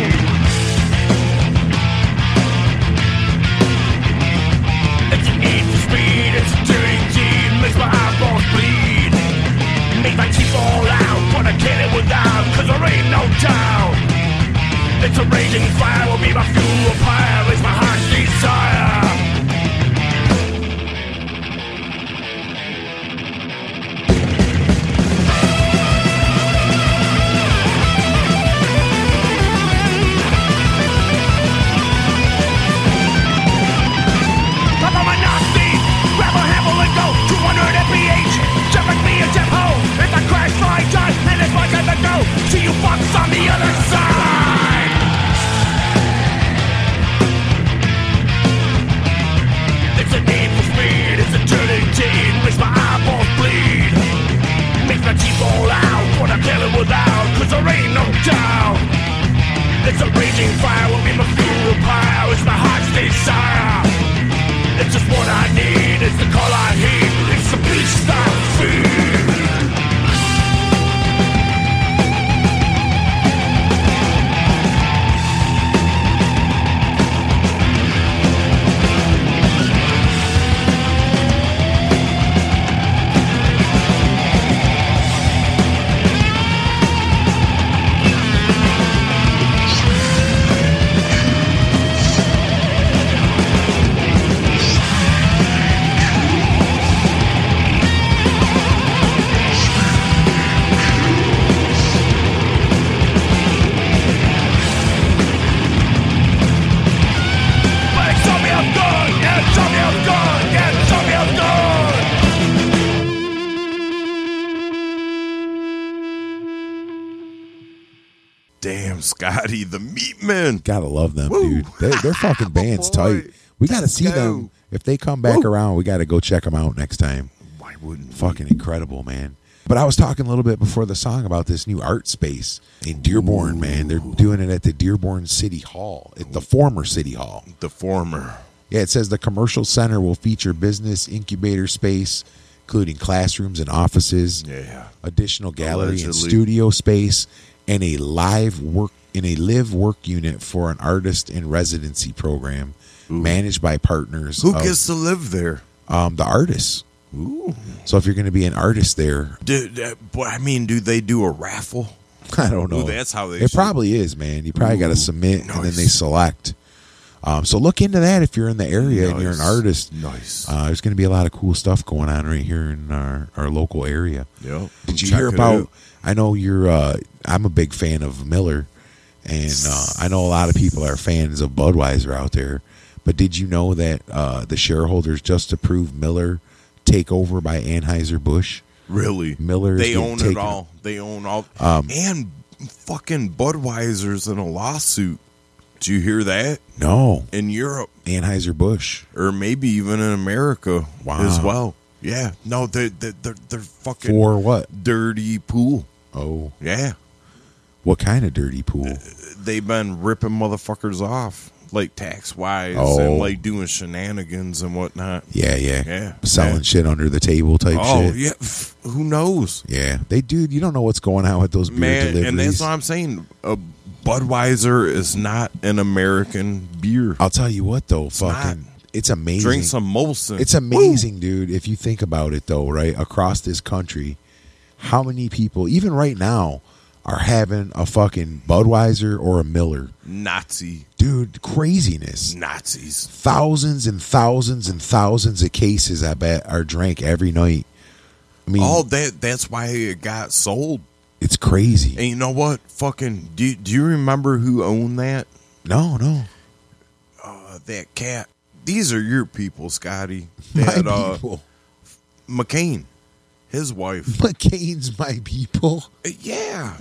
It's an need for speed, it's a dirty deed, makes my eyeballs bleed. Make my teeth fall out, but I can't live without, cause there ain't no doubt. It's a raging fire, will be my fuel pyre, it's my heart's desire. Up on my Nazi, grab a handle and go two hundred M P H. Just like me and Jeff Ho, if I crash, fly, die, and it's my time to go. See you fucks on the other side. It's a need for speed, it's a turning deed, makes my eyeballs bleed. Makes my teeth fall out, but I can't live without, cause there ain't no doubt. It's a raging fire, will be my fuel pyre, it's my heart's desire. It's just what I need, it's the call I heed, it's the beast I feed. Like zombie I'm done, yeah, zombie I'm done, yeah, zombie I'm done. Damn, Scotty, the Meatmen. Gotta love them, Woo. dude. They, their fucking band's Boy. tight. We gotta Let's see go. them if they come back Woo. around. We gotta go check them out next time. Why wouldn't we? Fucking incredible, man. But I was talking a little bit before the song about this new art space in Dearborn, man. They're doing it at the Dearborn City Hall, at the former City Hall. The former. Yeah, it says the commercial center will feature business incubator space, including classrooms and offices, Yeah. additional gallery and Allegedly. studio space, and a live work in a live work unit for an artist in residency program managed by partners. Who of, gets to live there? um, the artists? Ooh. So if you're going to be an artist there, Do, uh, boy, I mean, do they do a raffle? I don't know. Ooh, that's how they It should- probably is, man. You probably got to submit and then nice. they select. Um, so look into that if you're in the area and you're an Nice. artist. Nice. Uh, there's going to be a lot of cool stuff going on right here in our, our local area. Yep. Did you Check hear it about? out. I know you're. Uh, I'm a big fan of Miller, And uh, I know a lot of people are fans of Budweiser out there, but did you know that uh, the shareholders just approved Miller takeover by Anheuser-Busch? Really? Miller is They getting own taken- it all. They own all. Um, and fucking Budweiser's in a lawsuit. Did you hear that? No, In Europe, Anheuser-Busch. or maybe even in America Wow. as well. Yeah. No, they're, they're, they're, they're fucking For what? dirty pool. Oh, Yeah. what kind of dirty pool? They've been ripping motherfuckers off, like tax wise, Oh. and like doing shenanigans and whatnot. Yeah, yeah, Yeah, selling yeah. shit under the table type Oh, shit. yeah. Pff, Who knows? Yeah, they do. You don't know what's going on with those beer Man, deliveries. and that's what I'm saying. Uh, Budweiser is not an American beer. I'll tell you what, though, not. fucking, it's amazing. Drink some Molson. It's amazing, dude. If you think about it, though, right across this country, how many people, even right now, are having a fucking Budweiser or a Miller? Nazi. Dude, craziness. Nazis. Thousands and thousands and thousands of cases, I bet, are drank every night. I mean, Oh, that that's why it got sold. it's crazy. And you know what? Fucking, do, do you remember who owned that? No, no. Uh, that cat. These are your people, Scotty. My That, uh, people. McCain. His wife. McCain's my people. Uh, Yeah.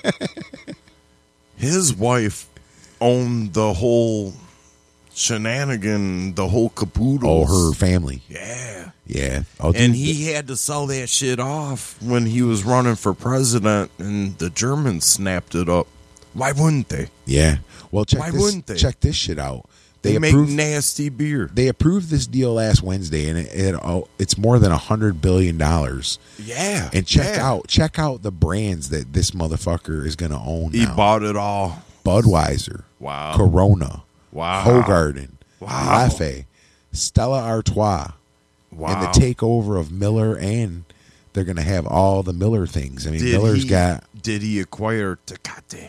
His wife owned the whole shenanigan, the whole caboodle. Oh, her family. Yeah. Yeah. Oh, And dude, he had to sell that shit off when he was running for president, and the Germans snapped it up. Why wouldn't they? Yeah. Well, check Why this. wouldn't they? Check this shit out. They, They make approved. nasty beer. They approved this deal last Wednesday, and it, it oh, it's more than a hundred billion dollars. Yeah. And check yeah. out check out the brands that this motherfucker is going to own. He now. bought it all. Budweiser, Wow. Corona, Wow. Hoegaarden, Wow. Lafay, Stella Artois, Wow. and the takeover of Miller, and they're going to have all the Miller things. I mean, Did Miller's he, got. Did he acquire Tecate?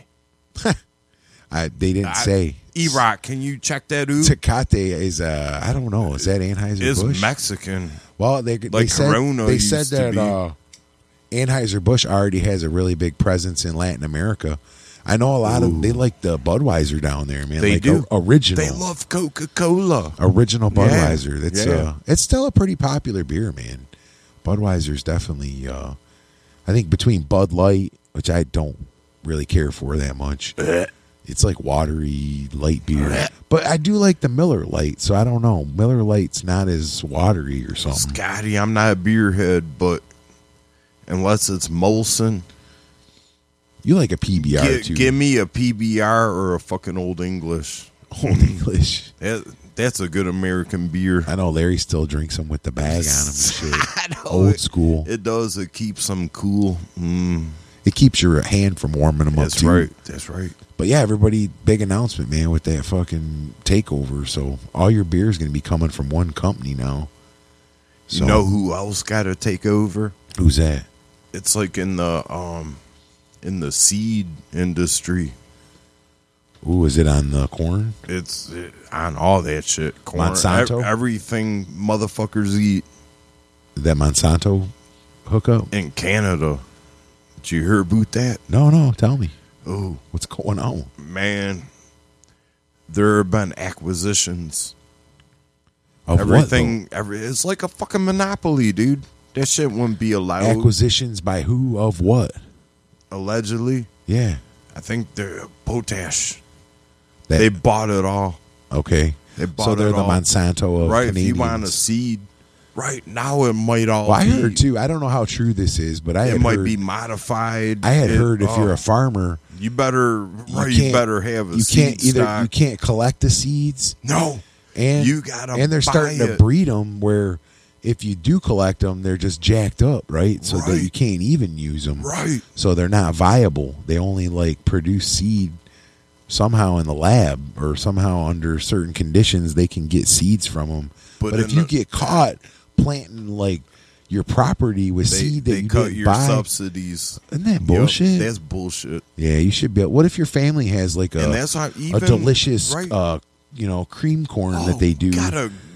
I, they didn't I- say. E-Rock, can you check that out? Tecate is uh I don't know. Is that Anheuser It's Busch? Mexican. Well, they they Like said Corona they used said to that be. uh, Anheuser Busch already has a really big presence in Latin America. I know a lot of they like the Budweiser down there, man. They like do. o- original. They love Coca-Cola. original Yeah. Budweiser. That's Yeah. uh, it's still a pretty popular beer, man. Budweiser's definitely. Uh, I think between Bud Light, which I don't really care for that much. It's like watery light beer, but I do like the Miller Lite. So I don't know. Miller Lite's not as watery or something. Scotty, I'm not a beer head, but unless it's Molson, You like a P B R gi- too? give me a P B R or a fucking Old English. Old English. That, that's a good American beer. I know Larry still drinks them with the bag on him and shit. I know Old it- school. It does. It keeps them cool. Mm, It keeps your hand from warming them that's up too. right. That's right. But yeah, everybody, big announcement, man, with that fucking takeover. So all your beer is going to be coming from one company now. So, You know who else got to take over? who's that? It's like in the um in the seed industry. Ooh, is it on the corn? It's uh, on all that shit. Corn, Monsanto? ev- everything motherfuckers eat That Monsanto hookup? in Canada. Did you hear about that? No, no. Tell me Oh what's going on. man, there have been acquisitions. Of Everything, every it's like a fucking monopoly, dude. That shit wouldn't be what, allowed. though? Acquisitions by who of what? Allegedly, Yeah. I think they're potash. That, They bought it all. okay. They bought So they're it the all. Monsanto of Right, if you Canadians. want a seed, right now it might all. Well, I be, heard too. I don't know how true this is, but I It had might heard, be modified. I had It- heard if oh, you're a farmer, you better right, you, can't- better have a you seed can't either stock. you can't collect the seeds, No, and you gotta and they're buy starting to it. breed them where if you do collect them, they're just jacked up, right? So that Right. you can't even use them, right. So they're not viable. They only like produce seed somehow in the lab or somehow under certain conditions they can get seeds from them. But But, if in you the- get caught planting like your property with They, seed that they you cut didn't your buy, subsidies. isn't that Yup, bullshit? that's bullshit. Yeah, you should be. What if your family has like a And that's how a even delicious, right. uh, you know, cream corn Oh, that they do? Gotta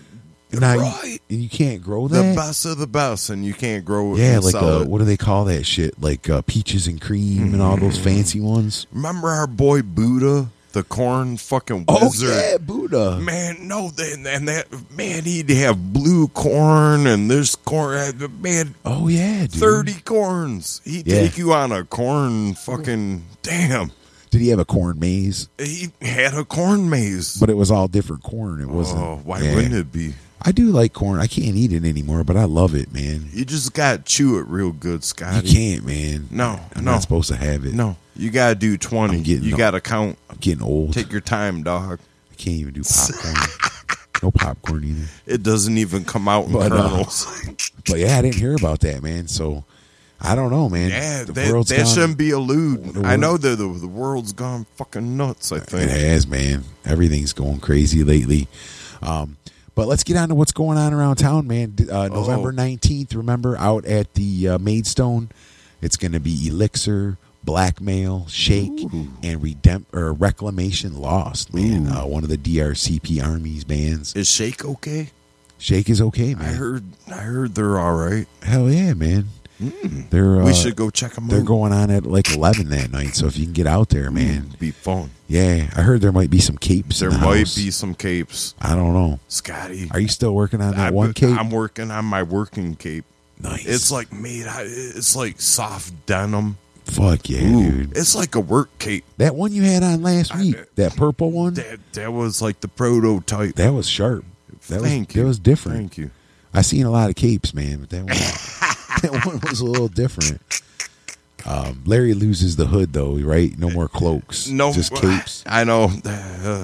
Now, you- Right. and you can't grow The that. best of the best, and you can't grow it. Yeah, and like sell uh, it. what do they call that shit? Like uh, peaches and cream and all those fancy ones. Remember our boy Buddha, the corn fucking Oh wizard? yeah, Buddha. Man, no, then and that man, he'd have blue corn and this corn. uh, Man, Oh yeah, dude. thirty corns. He'd Yeah. take you on a corn fucking damn. Did he have a corn maze? He had a corn maze. But it was all different corn. It wasn't. Oh, why yeah. wouldn't it be? I do like corn. I can't eat it anymore, but I love it, man. You just got to chew it real good, You Scotty. can't, man. No, I'm no. not supposed to have it. No, you got to do twenty. I'm getting You no- got to count. I'm getting old. Take your time, dog. I can't even do popcorn. No popcorn either. It doesn't even come out in But, uh, kernels. But yeah, I didn't hear about that, man. So I don't know, man. Yeah, the that, world's that gone. shouldn't be a lewd. The I world- know that the, the world's gone fucking nuts, I It think. has, man. Everything's going crazy lately. Um, but let's get on to what's going on around town, man. Uh, November nineteenth, remember, out at the uh, Maidstone, it's going to be Elixir, Blackmail, Shake, and Redemp- or Reclamation Lost, man. Uh, one of the D R C P Army's bands. Is Shake okay? Shake is okay, man. I heard I heard they're all right. Hell yeah, man. They're uh, we should go check them They're out. going on at like eleven that night, so if you can get out there, man. It'd be fun. Yeah, I heard there might be some capes. There in the might house. be some capes. I don't know. Scotty. Are you still working on that I, one cape? I'm working on my working cape. Nice. It's like made out- it's like soft denim. Fuck yeah, Ooh, dude. it's like a work cape. That one you had on last week, that purple one, that, That that was like the prototype. was sharp. That Thank was you. that was different. Thank you. I seen a lot of capes, man, but that one that one was a little different. Um, Larry loses the hood though, right? No more cloaks. No, just capes. I know. Uh,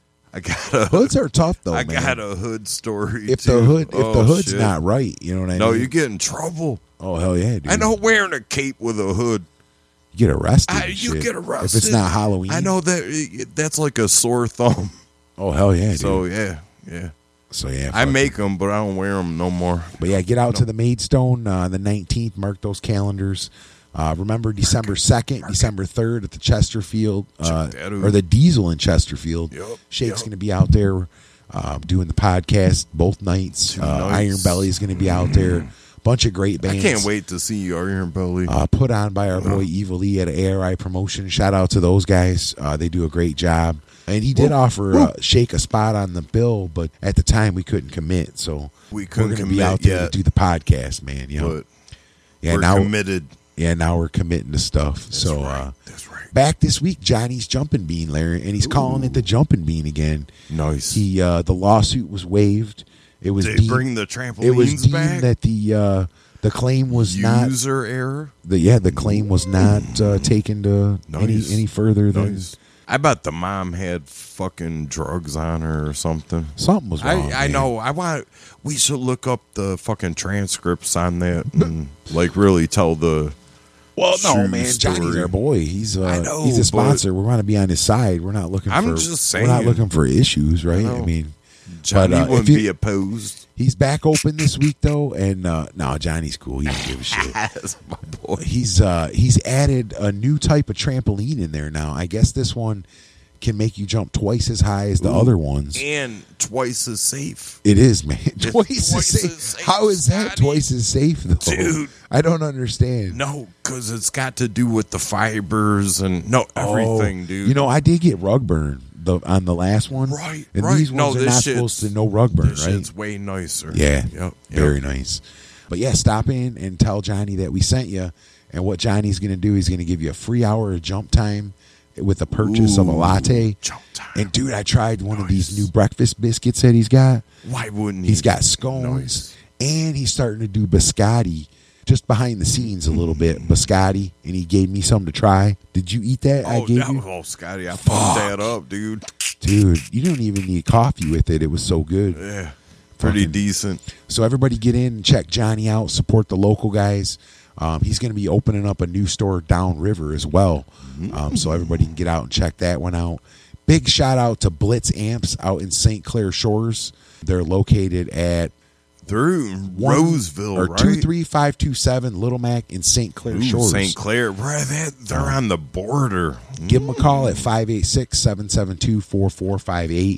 I got a Hoods are tough though, I man. got a hood story. if too. the hood if Oh, the hood's shit. not right, you know what I no, mean? you get in trouble. Oh hell yeah, dude. I know wearing a cape with a hood. You get arrested. I, and you shit. get arrested if it's not Halloween. I know that that's like a sore thumb. Oh hell yeah, dude. So yeah, yeah. So yeah, I fuck make them, but I don't wear them no more. But yeah, get out to the Maidstone uh, the nineteenth. Mark those calendars. Uh, remember December second, December third at the Chesterfield, uh, Check that out. or the Diesel in Chesterfield. Yep, Shake's yep. going to be out there uh, doing the podcast both nights. Two Uh, nights. Iron Belly is going to be out there. Bunch of great bands. I can't wait to see you, Iron Belly. Uh, put on by our boy Evil Lee at A R I Promotion. Shout out to those guys. Uh, they do a great job. And he did offer uh, Shake a spot on the bill, but at the time we couldn't commit. So We we're couldn't going to be commit out there yet. to do the podcast, man. You know, but yeah, we're now committed. yeah, now we're committing to stuff. so right. uh, That's right. back this week, Johnny's Jumping Bean, Larry, and he's calling it the Jumping Bean again. Nice. He uh, the lawsuit was waived. It was They deemed, bring the it was trampolines deemed back. that the uh, the claim was not User error. the yeah the claim was not uh, taken to any Nice. any further than Nice. I bet the mom had fucking drugs on her or something. something was wrong. I, I man. know. I want. We should look up the fucking transcripts on that and like really tell the. Well, no, true man, Johnny's story. our boy. He's uh, I know, he's a but- sponsor. We want to be on his side. We're not looking. I'm for, just We're not saying. looking for issues, right? I, know. mean, Johnny But, uh, wouldn't if you- be opposed. he's back open this week though, and uh, no, Johnny's cool. He don't give a shit. That's my boy. He's uh, he's added a new type of trampoline in there now. I guess this one can make you jump twice as high as the other ones. And twice as safe. It is, man. Twice, twice as safe. as safe, How is that Scotty. twice as safe though? Dude. I don't understand. No, because it's got to do with the fibers and no everything, Oh, dude. You know, I did get rug burn the on the last one. Right, And right. these No, ones are this not shit's- supposed to no rug burn, this right? shit's way nicer. Yeah. Yep. yep. Very nice. But yeah, stop in and tell Johnny that we sent you. And what Johnny's going to do, he's going to give you a free hour of jump time with the purchase of a Ooh, latte. jump time. And dude, I tried one of these Nice. new breakfast biscuits that he's got. Why wouldn't he? He's got scones, Nice. and he's starting to do biscotti just behind the scenes a little bit. Biscotti, and he gave me some to try. Did you eat that? I Oh, gave that, you, oh, Scotty, I Fuck. pumped that up, dude. dude. You don't even need coffee with it. It was so good. Yeah, pretty Fucking- decent. So everybody get in and check Johnny out. Support the local guys. Um, he's going to be opening up a new store downriver as well. Um, so everybody can get out and check that one out. Big shout out to Blitz Amps out in Saint Clair Shores. They're located at They're in one- Roseville, or right? two three five two seven Little Mac in Saint Clair Ooh, Shores. Saint Clair, right? That, they're on the border. Give them a call at five eight six, seven seven two, four four five eight.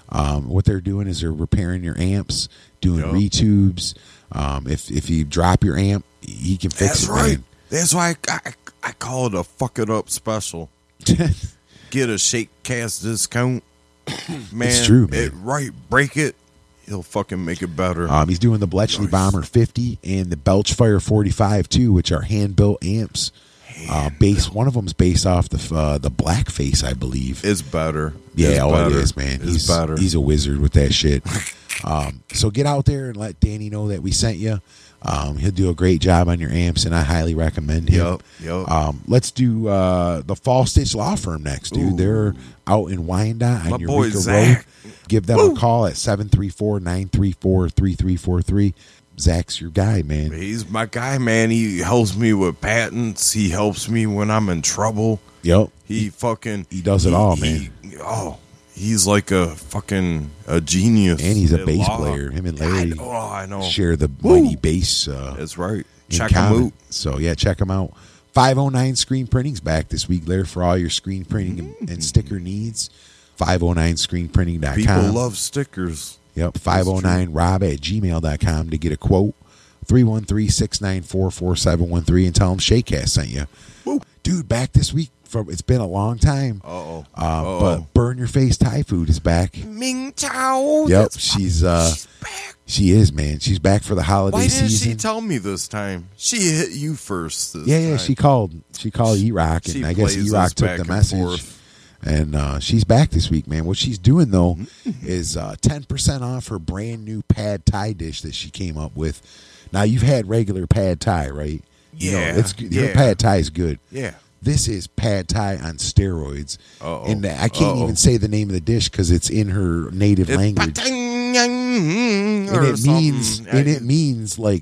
Um, what they're doing is they're repairing your amps, doing Yep. retubes. Um, if if you drop your amp, he can fix That's it. right. Man. That's why I, I, I call it a fuck it up special. Get a shake cast discount. Man, It's true, man. It, right, break it. He'll fucking make it better. Um, he's doing the Bletchley Nice. Bomber fifty and the Belchfire forty-five too, which are hand built amps. Uh, base one of them's based off the uh, the Blackface, I believe. It's better. Yeah, it's oh, better. it is, man. It's He's better. he's a wizard with that shit. um, so get out there and let Danny know that we sent you. Um, he'll do a great job on your amps, and I highly recommend him. Yup, yup. Um, let's do uh, the Fall Stitch Law Firm next, dude. Ooh. They're out in Wyandotte on My boy Eureka Road. Zach. Give them a call at seven three four, nine three four, three three four three. Zach's your guy, man. He's my guy, man. He helps me with patents. He helps me when I'm in trouble. Yep. He fucking he does it all, he- oh, he's like a fucking a genius. And he's a at bass law. player. Him and I Larry know, oh, I know. share the mighty bass. Uh, That's right. in Check him common. out. So yeah, check them out. five oh nine Screen Printing's back this week, Larry, for all your screen printing and, and sticker needs. five oh nine screen printing dot com. People love stickers. Yep, five oh nine rob at gmail dot com to get a quote. three one three, six nine four, four seven one three and tell them Shakecast sent you. Woo. Dude, back this week. From It's been a long time. Uh-oh. Uh, Uh-oh. But Burn Your Face Thai Food is back. Ming Chow. Yep, That's- she's uh, she's back. she is, man. She's back for the holiday Why didn't season. she tell me this time? She hit you first this Yeah, yeah, time. she called. She called E-Rock, and She I guess plays E-Rock us took back the and message. forth. And uh, she's back this week, man. What she's doing, though, Mm-hmm. is uh, ten percent off her brand new pad Thai dish that she came up with. Now, you've had regular pad Thai, right? You know, Yeah, it's good. Her yeah. pad Thai is good. Yeah. This is pad Thai on steroids. Uh-oh. And I can't Uh-oh. even say the name of the dish because it's in her native It's language. patang And or it means something. and it means like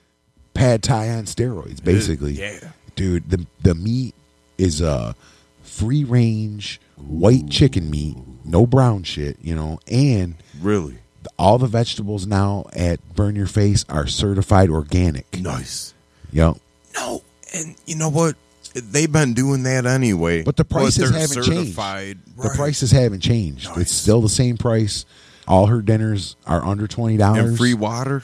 pad Thai on steroids, basically. Yeah. Dude, the the meat is uh free range white chicken meat, no brown shit, you know, and Really all the vegetables now at Burn Your Face are certified organic. nice. Yep. No, and you know what? They've been doing that anyway. But the prices they're haven't changed. certified. The Right. prices haven't changed. Nice. It's still the same price. All her dinners are under twenty dollars. and free water.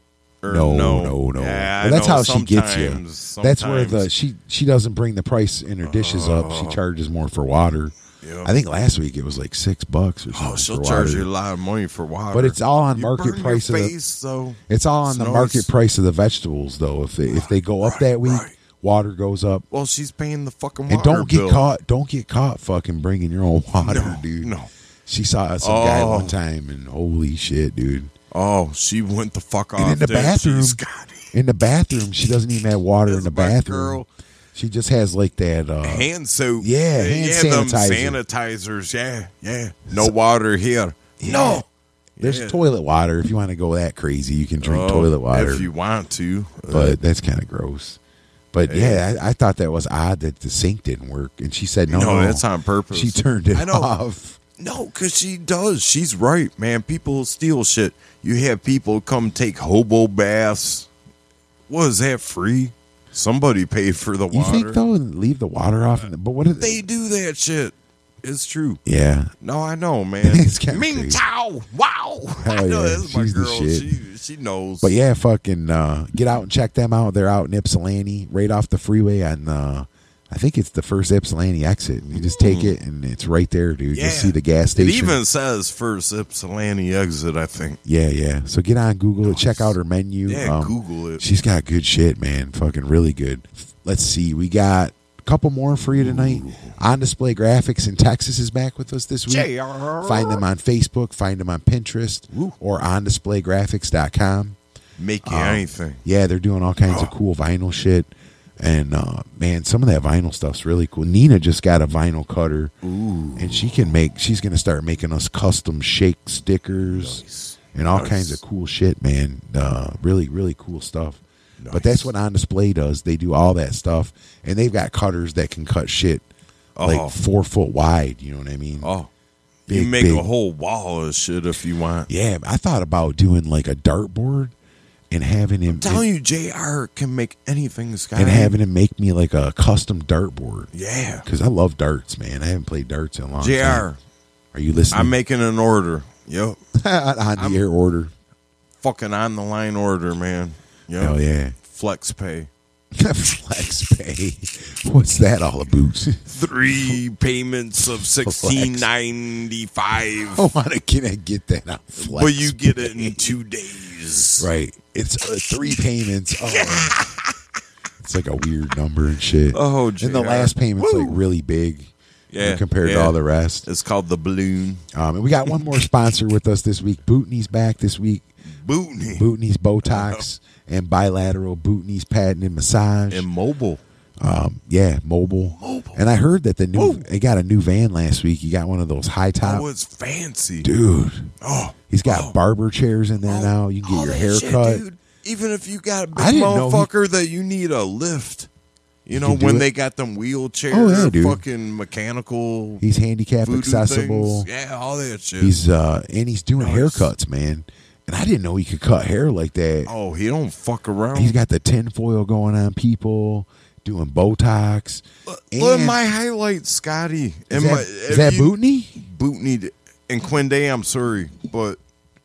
Or No, no, no. Yeah, But that's I know, how she gets you. sometimes- That's where the sometimes. she she doesn't bring the price in her dishes up. She charges more for water. Yeah. I think last week it was like six bucks or something. Oh, she'll for charge water. you a lot of money for water, But it's all on You market burn price Your of the- face, though. It's all on the It's market nice. price of the vegetables, though. If they if they go up Right, that week, right. water goes up. Well, she's paying the fucking water And don't get bill. caught. Don't get caught fucking bringing your own water, No, dude. no. She saw some guy Oh. one time, and holy shit, dude! Oh, she went the fuck off. And in the didn't she, bathroom, Scotty? in the bathroom, she doesn't even have water in That's the my bathroom. girl. She just has like that. Uh, Hand soap. Yeah, hand yeah, them sanitizer. sanitizers. Yeah, yeah. No water here. No. there's Yeah. toilet water. If you want to go that crazy, you can drink Oh, toilet water. if you want to. but that's kind of gross. But Hey. yeah, I, I thought that was odd that the sink didn't work, and she said no, No, no, that's on purpose. She turned it I know. off. No, because she does. She's right, man. People steal shit. You have people come take hobo baths. What is that, free? Somebody paid for the You water. think though, and leave the water off? In the, but what are They do that shit. It's true. Yeah, No, I know, man. It's kinda Ming crazy. Chow. Wow. Hell I know yeah, that's my she's the girl. shit. She she knows. but yeah, fucking uh, get out and check them out. They're out in Ypsilanti, right off the freeway on. Uh, I think it's the first Ypsilanti exit. You just take it, and it's right there, dude. Yeah. You'll see the gas It station. even says first Ypsilanti exit, I think. Yeah, yeah. So get on Google and check out her menu. Yeah, Um, Google it. She's got good shit, man. Fucking really good. Let's see. We got a couple more for you tonight. On Display Graphics in Texas is back with us this week. J R. Find them on Facebook. Find them on Pinterest or on display graphics dot com. Make you Um, anything. Yeah, they're doing all kinds Oh. of cool vinyl shit. And uh, man, some of that vinyl stuff's really cool. Nina just got a vinyl cutter, Ooh. and she can make. She's gonna start making us custom shake stickers Nice. and all Nice. kinds of cool shit, man. Uh, really, really cool stuff. Nice. But that's what On Display does. They do all that stuff, and they've got cutters that can cut shit Oh. like four foot wide. You know what I mean? Oh. Big, you make big. a whole wall of shit if you want. Yeah, I thought about doing like a dartboard and having him I'm telling you, J R can make anything, Scott. and having him make me like a custom dartboard. Yeah. Because I love darts, man. I haven't played darts in a long J time. R, Are you listening? I'm making an order. Yep. on the air order. Fucking on the line order, man. Yep. Hell yeah. Flex pay. Flex pay. What's that all about? Three payments of sixteen ninety five. Oh, why can I get that on Flex? But you get it in two days. Right. It's uh, three payments. Oh. It's like a weird number and shit. Oh, and the last payment's Woo. like really big. Yeah, compared yeah. to all the rest. It's called the balloon. Um, and we got one more sponsor with us this week. Bootney's back this week. Bootney. Bootney's Botox and bilateral Bootney's patented massage. And mobile. Um, yeah, mobile. Mobile. And I heard that the new Woo. they got a new van last week. You got one of those high top. Oh, it's fancy. Dude. Oh. He's got oh. barber chairs in there oh. now. You can get oh, your that hair shit, cut. Dude. Even if you got a I big didn't know he- motherfucker that you need a lift. You know, can do when it. they got them wheelchairs, Oh, yeah, dude. fucking mechanical. He's handicap voodoo accessible. things. Yeah, all that shit. He's uh and he's doing Nice. haircuts, man. And I didn't know he could cut hair like that. oh, he don't fuck around. He's got the tinfoil going on people, doing Botox. Look And- at my highlights, Is Scotty. And that, my, is that you- Bootney? Bootney and Quinde, I'm sorry, but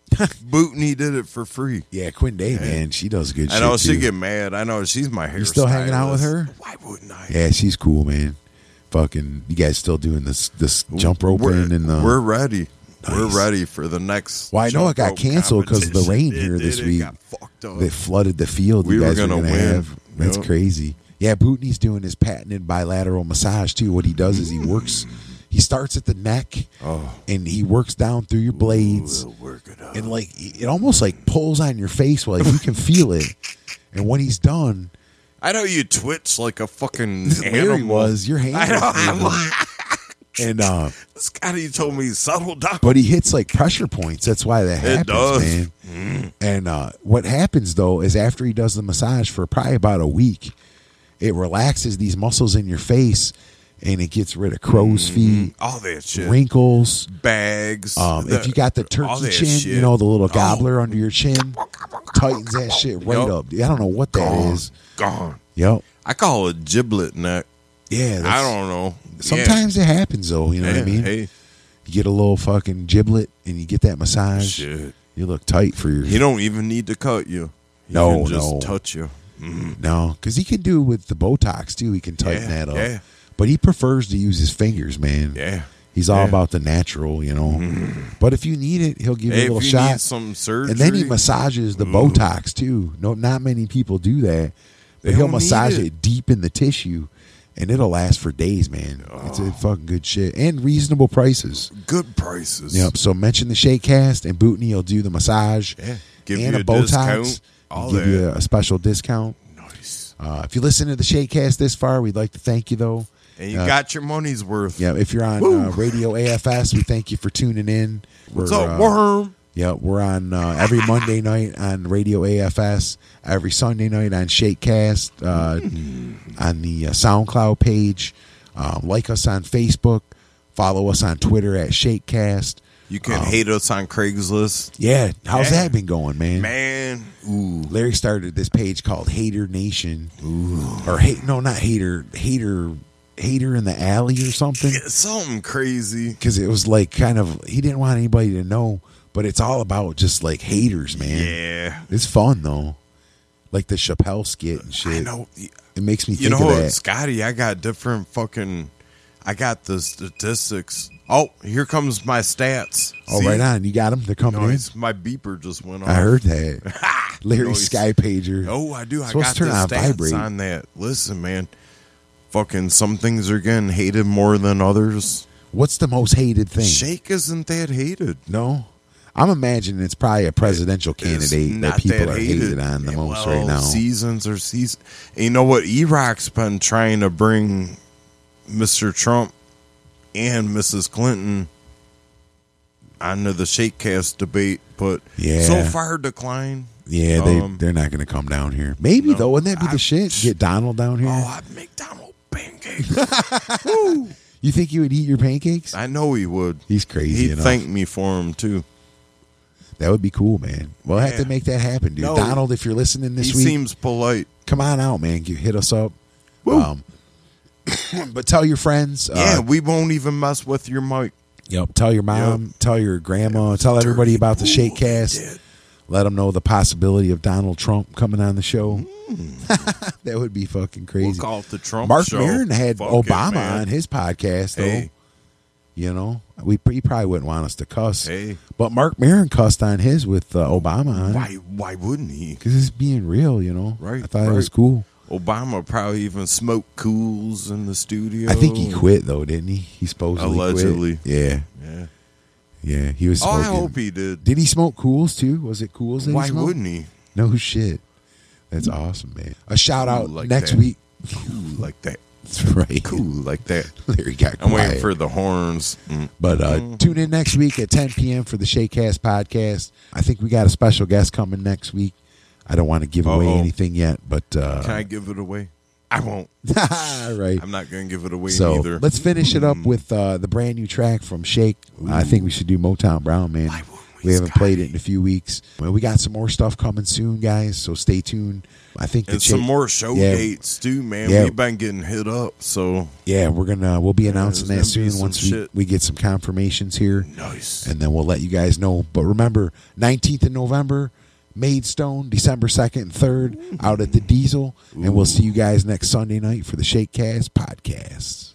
Bootney did it for free. Yeah, Quinn Day, man. She does good I shit. know she too. get mad. I know she's my hair. You still hanging out with her? Why wouldn't I? Yeah, she's cool, man. Fucking, you guys still doing this this jump roping we're, and the. we're ready. We're Nice. ready for the next. Well, I know it jump got rope canceled 'cause of the competition. rain here It this did. week. It got fucked up. They flooded the field. We you were guys gonna gonna win. have. That's Yep. crazy. Yeah, Bootney's doing his patented bilateral massage too. What he does is he works. He starts at the neck, Oh. and he works down through your blades. We'll work it out. And like it almost like pulls on your face, like you can feel it. And when he's done, I know you twitch like a fucking Larry animal. was your hand. I know. was I'm moving. like, And uh, Scotty told me settle down. but he hits like pressure points. That's why that It happens, does. man. And uh, what happens though is after he does the massage for probably about a week, it relaxes these muscles in your face, and it gets rid of crow's feet, all that shit. wrinkles. Bags. Um, the- if you got the all turkey that chin, shit. you know, the little Oh, gobbler under your chin, tightens that shit right Yup. up. I don't know what that gone. is. Gone. Yep. I call it giblet neck. Yeah. I that's- don't know. Sometimes it happens though. You know yeah. what I mean? Hey, You get a little fucking giblet, and you get that massage. shit. You look tight for your He don't even need to cut you. He No, can just no. touch you. no, because he can do it with the Botox too. He can tighten Yeah, that up. yeah. But he prefers to use his fingers, man. Yeah. He's all Yeah. about the natural, you know. But if you need it, he'll give Hey, you a little if you shot. need some surgery, And then he massages the Botox too. No, not many people do that. But They he'll don't need massage it. it. deep in the tissue, and it'll last for days, man. It's a fucking good shit and reasonable prices. good prices. Yep. So mention the Shakecast, and Bootney will do the massage Yeah. Give and you a a Botox. discount. and All give that. you a special discount. Nice. Uh, if you listen to the Shakecast this far, we'd like to thank you though. And you Uh, got your money's worth. Yeah, if you're on uh, Radio A F S, we thank you for tuning in. What's We're, up, uh, worm? Yeah, we're on uh, every Monday night on Radio A F S, every Sunday night on Shakecast, uh, on the uh, SoundCloud page. Um, like us on Facebook. Follow us on Twitter at Shakecast. You can um, hate us on Craigslist. Yeah, how's Yeah. that been going, man? Man. Ooh. Larry started this page called Hater Nation. Or hate no, not hater, hater, hater in the alley or something. It's something crazy. Because it was like kind of he didn't want anybody to know, but it's all about just like haters, man. Yeah. It's fun though, like the Chappelle skit and shit. I know. It makes me You think know of what, that. Scotty? I got different fucking. I got the statistics. Oh, here comes my stats. Oh, See? right on. You got them. They're coming Noise. My beeper just went off. in. I heard that. Larry's Noise. Sky Pager. Oh, I do. I Supposed got to turn the on stats vibrate. on that. Listen, man. Fucking some things are getting hated more than others. What's the most hated thing? Shake isn't that hated. No, I'm imagining it's probably a presidential It's candidate that not people that are hated on the Yeah, most well, right now. Seasons are seasons. You know what? E-Rock's been trying to bring Mister Trump and Missus Clinton onto the Shakecast debate, but Yeah. so far decline. Yeah, they Um, they're not going to come down here. Maybe no, though, wouldn't that be I- the shit? Get Donald down here. Oh, I'd make Donald pancakes. You think he would eat your pancakes? I know he would. He's crazy He'd enough. thank me for him too. That would be cool, man. We'll have Yeah. to make that happen, dude. No. Donald, if you're listening this He week, seems polite. come on out, man. You hit us up. Um, but tell your friends. Yeah, Uh, we won't even mess with your mic. Yep. Tell your mom, Yep. tell your grandma, tell everybody about the Shake Cast. Let them know the possibility of Donald Trump coming on the show. That would be fucking crazy. We'll call it the Trump Mark show. Maron had Fuck it, Obama man. on his podcast, though. Hey. You know, we he probably wouldn't want us to cuss. Hey. But Mark Maron cussed on his with uh, Obama on Why? Why wouldn't he? because it's being real. You know, Right, I thought it was right. cool. Obama probably even smoked cools in the studio. I think he quit though, didn't he? He supposedly Allegedly. quit. Yeah, Yeah. yeah. He was. Oh, I Smoking. hope he did. Did he smoke Cools too? Was it Cools? That Why he smoked? wouldn't he? No shit. That's awesome, man. A shout out Like next that. week. Cool like that. That's right. Cool like that. Larry got I'm quiet. waiting for the horns. Mm. But uh, tune in next week at ten p.m. for the Shakecast podcast. I think we got a special guest coming next week. I don't want to give away Uh-oh. anything yet, but uh, Can I give it away? I won't. right. I'm not going to give it away So either. let's finish it up with uh, the brand new track from Shake. I think we should do Motown Brown, man. We haven't played it in a few weeks. Well, we got some more stuff coming soon, guys. So stay tuned. I think the And some Shake- more show Yeah. dates too, man. Yeah. We've been getting hit up, so Yeah, we're gonna we'll be announcing there's that gonna be soon some once we, shit. we get some confirmations here. nice. And then we'll let you guys know. But remember, nineteenth of November, Maidstone, December second and third, out at the Diesel. And we'll see you guys next Sunday night for the Shakecast podcast.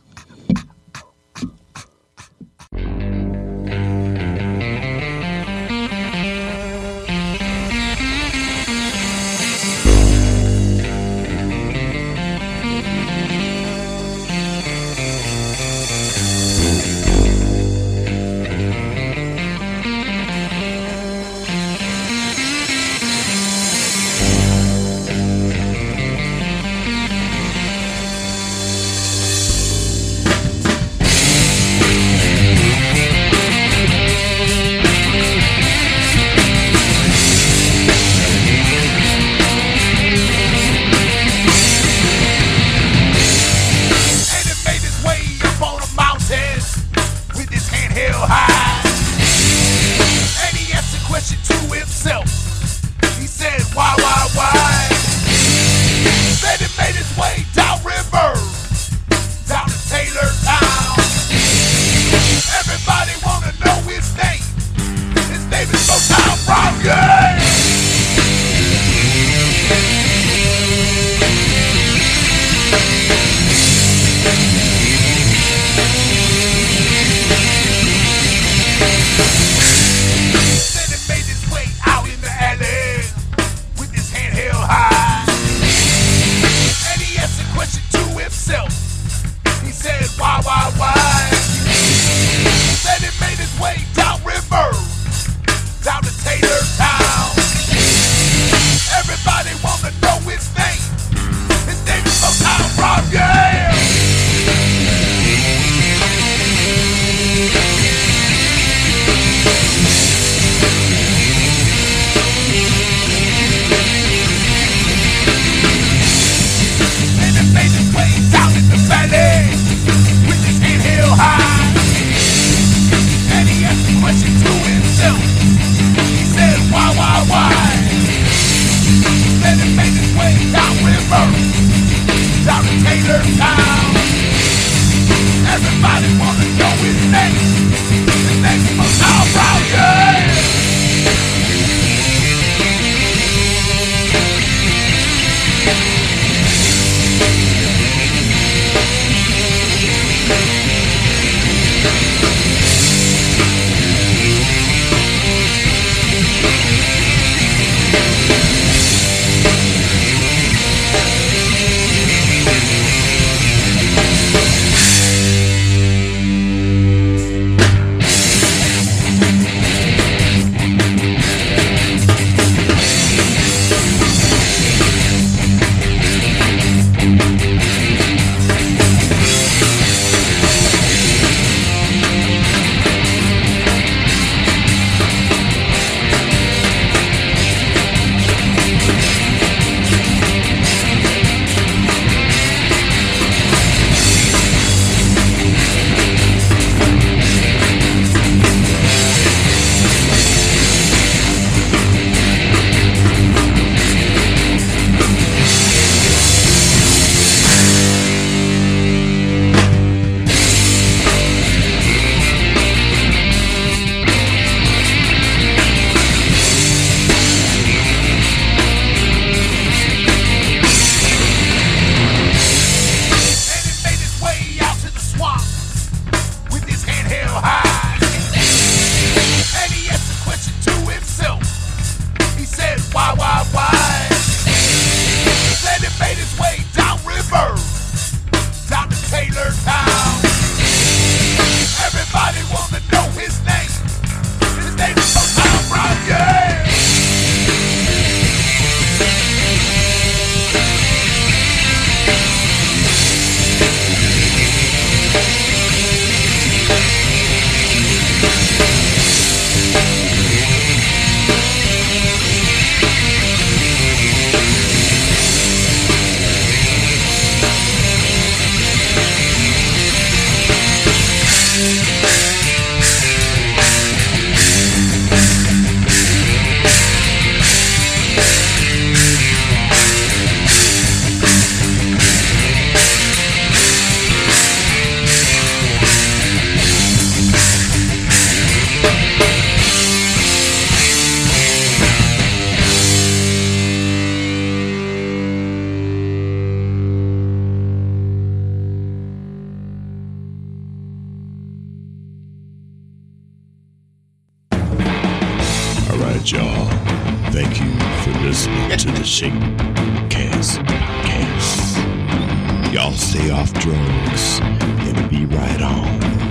right, y'all. Thank you for listening to the Shakecast podcast. Y'all stay off drugs and be right on.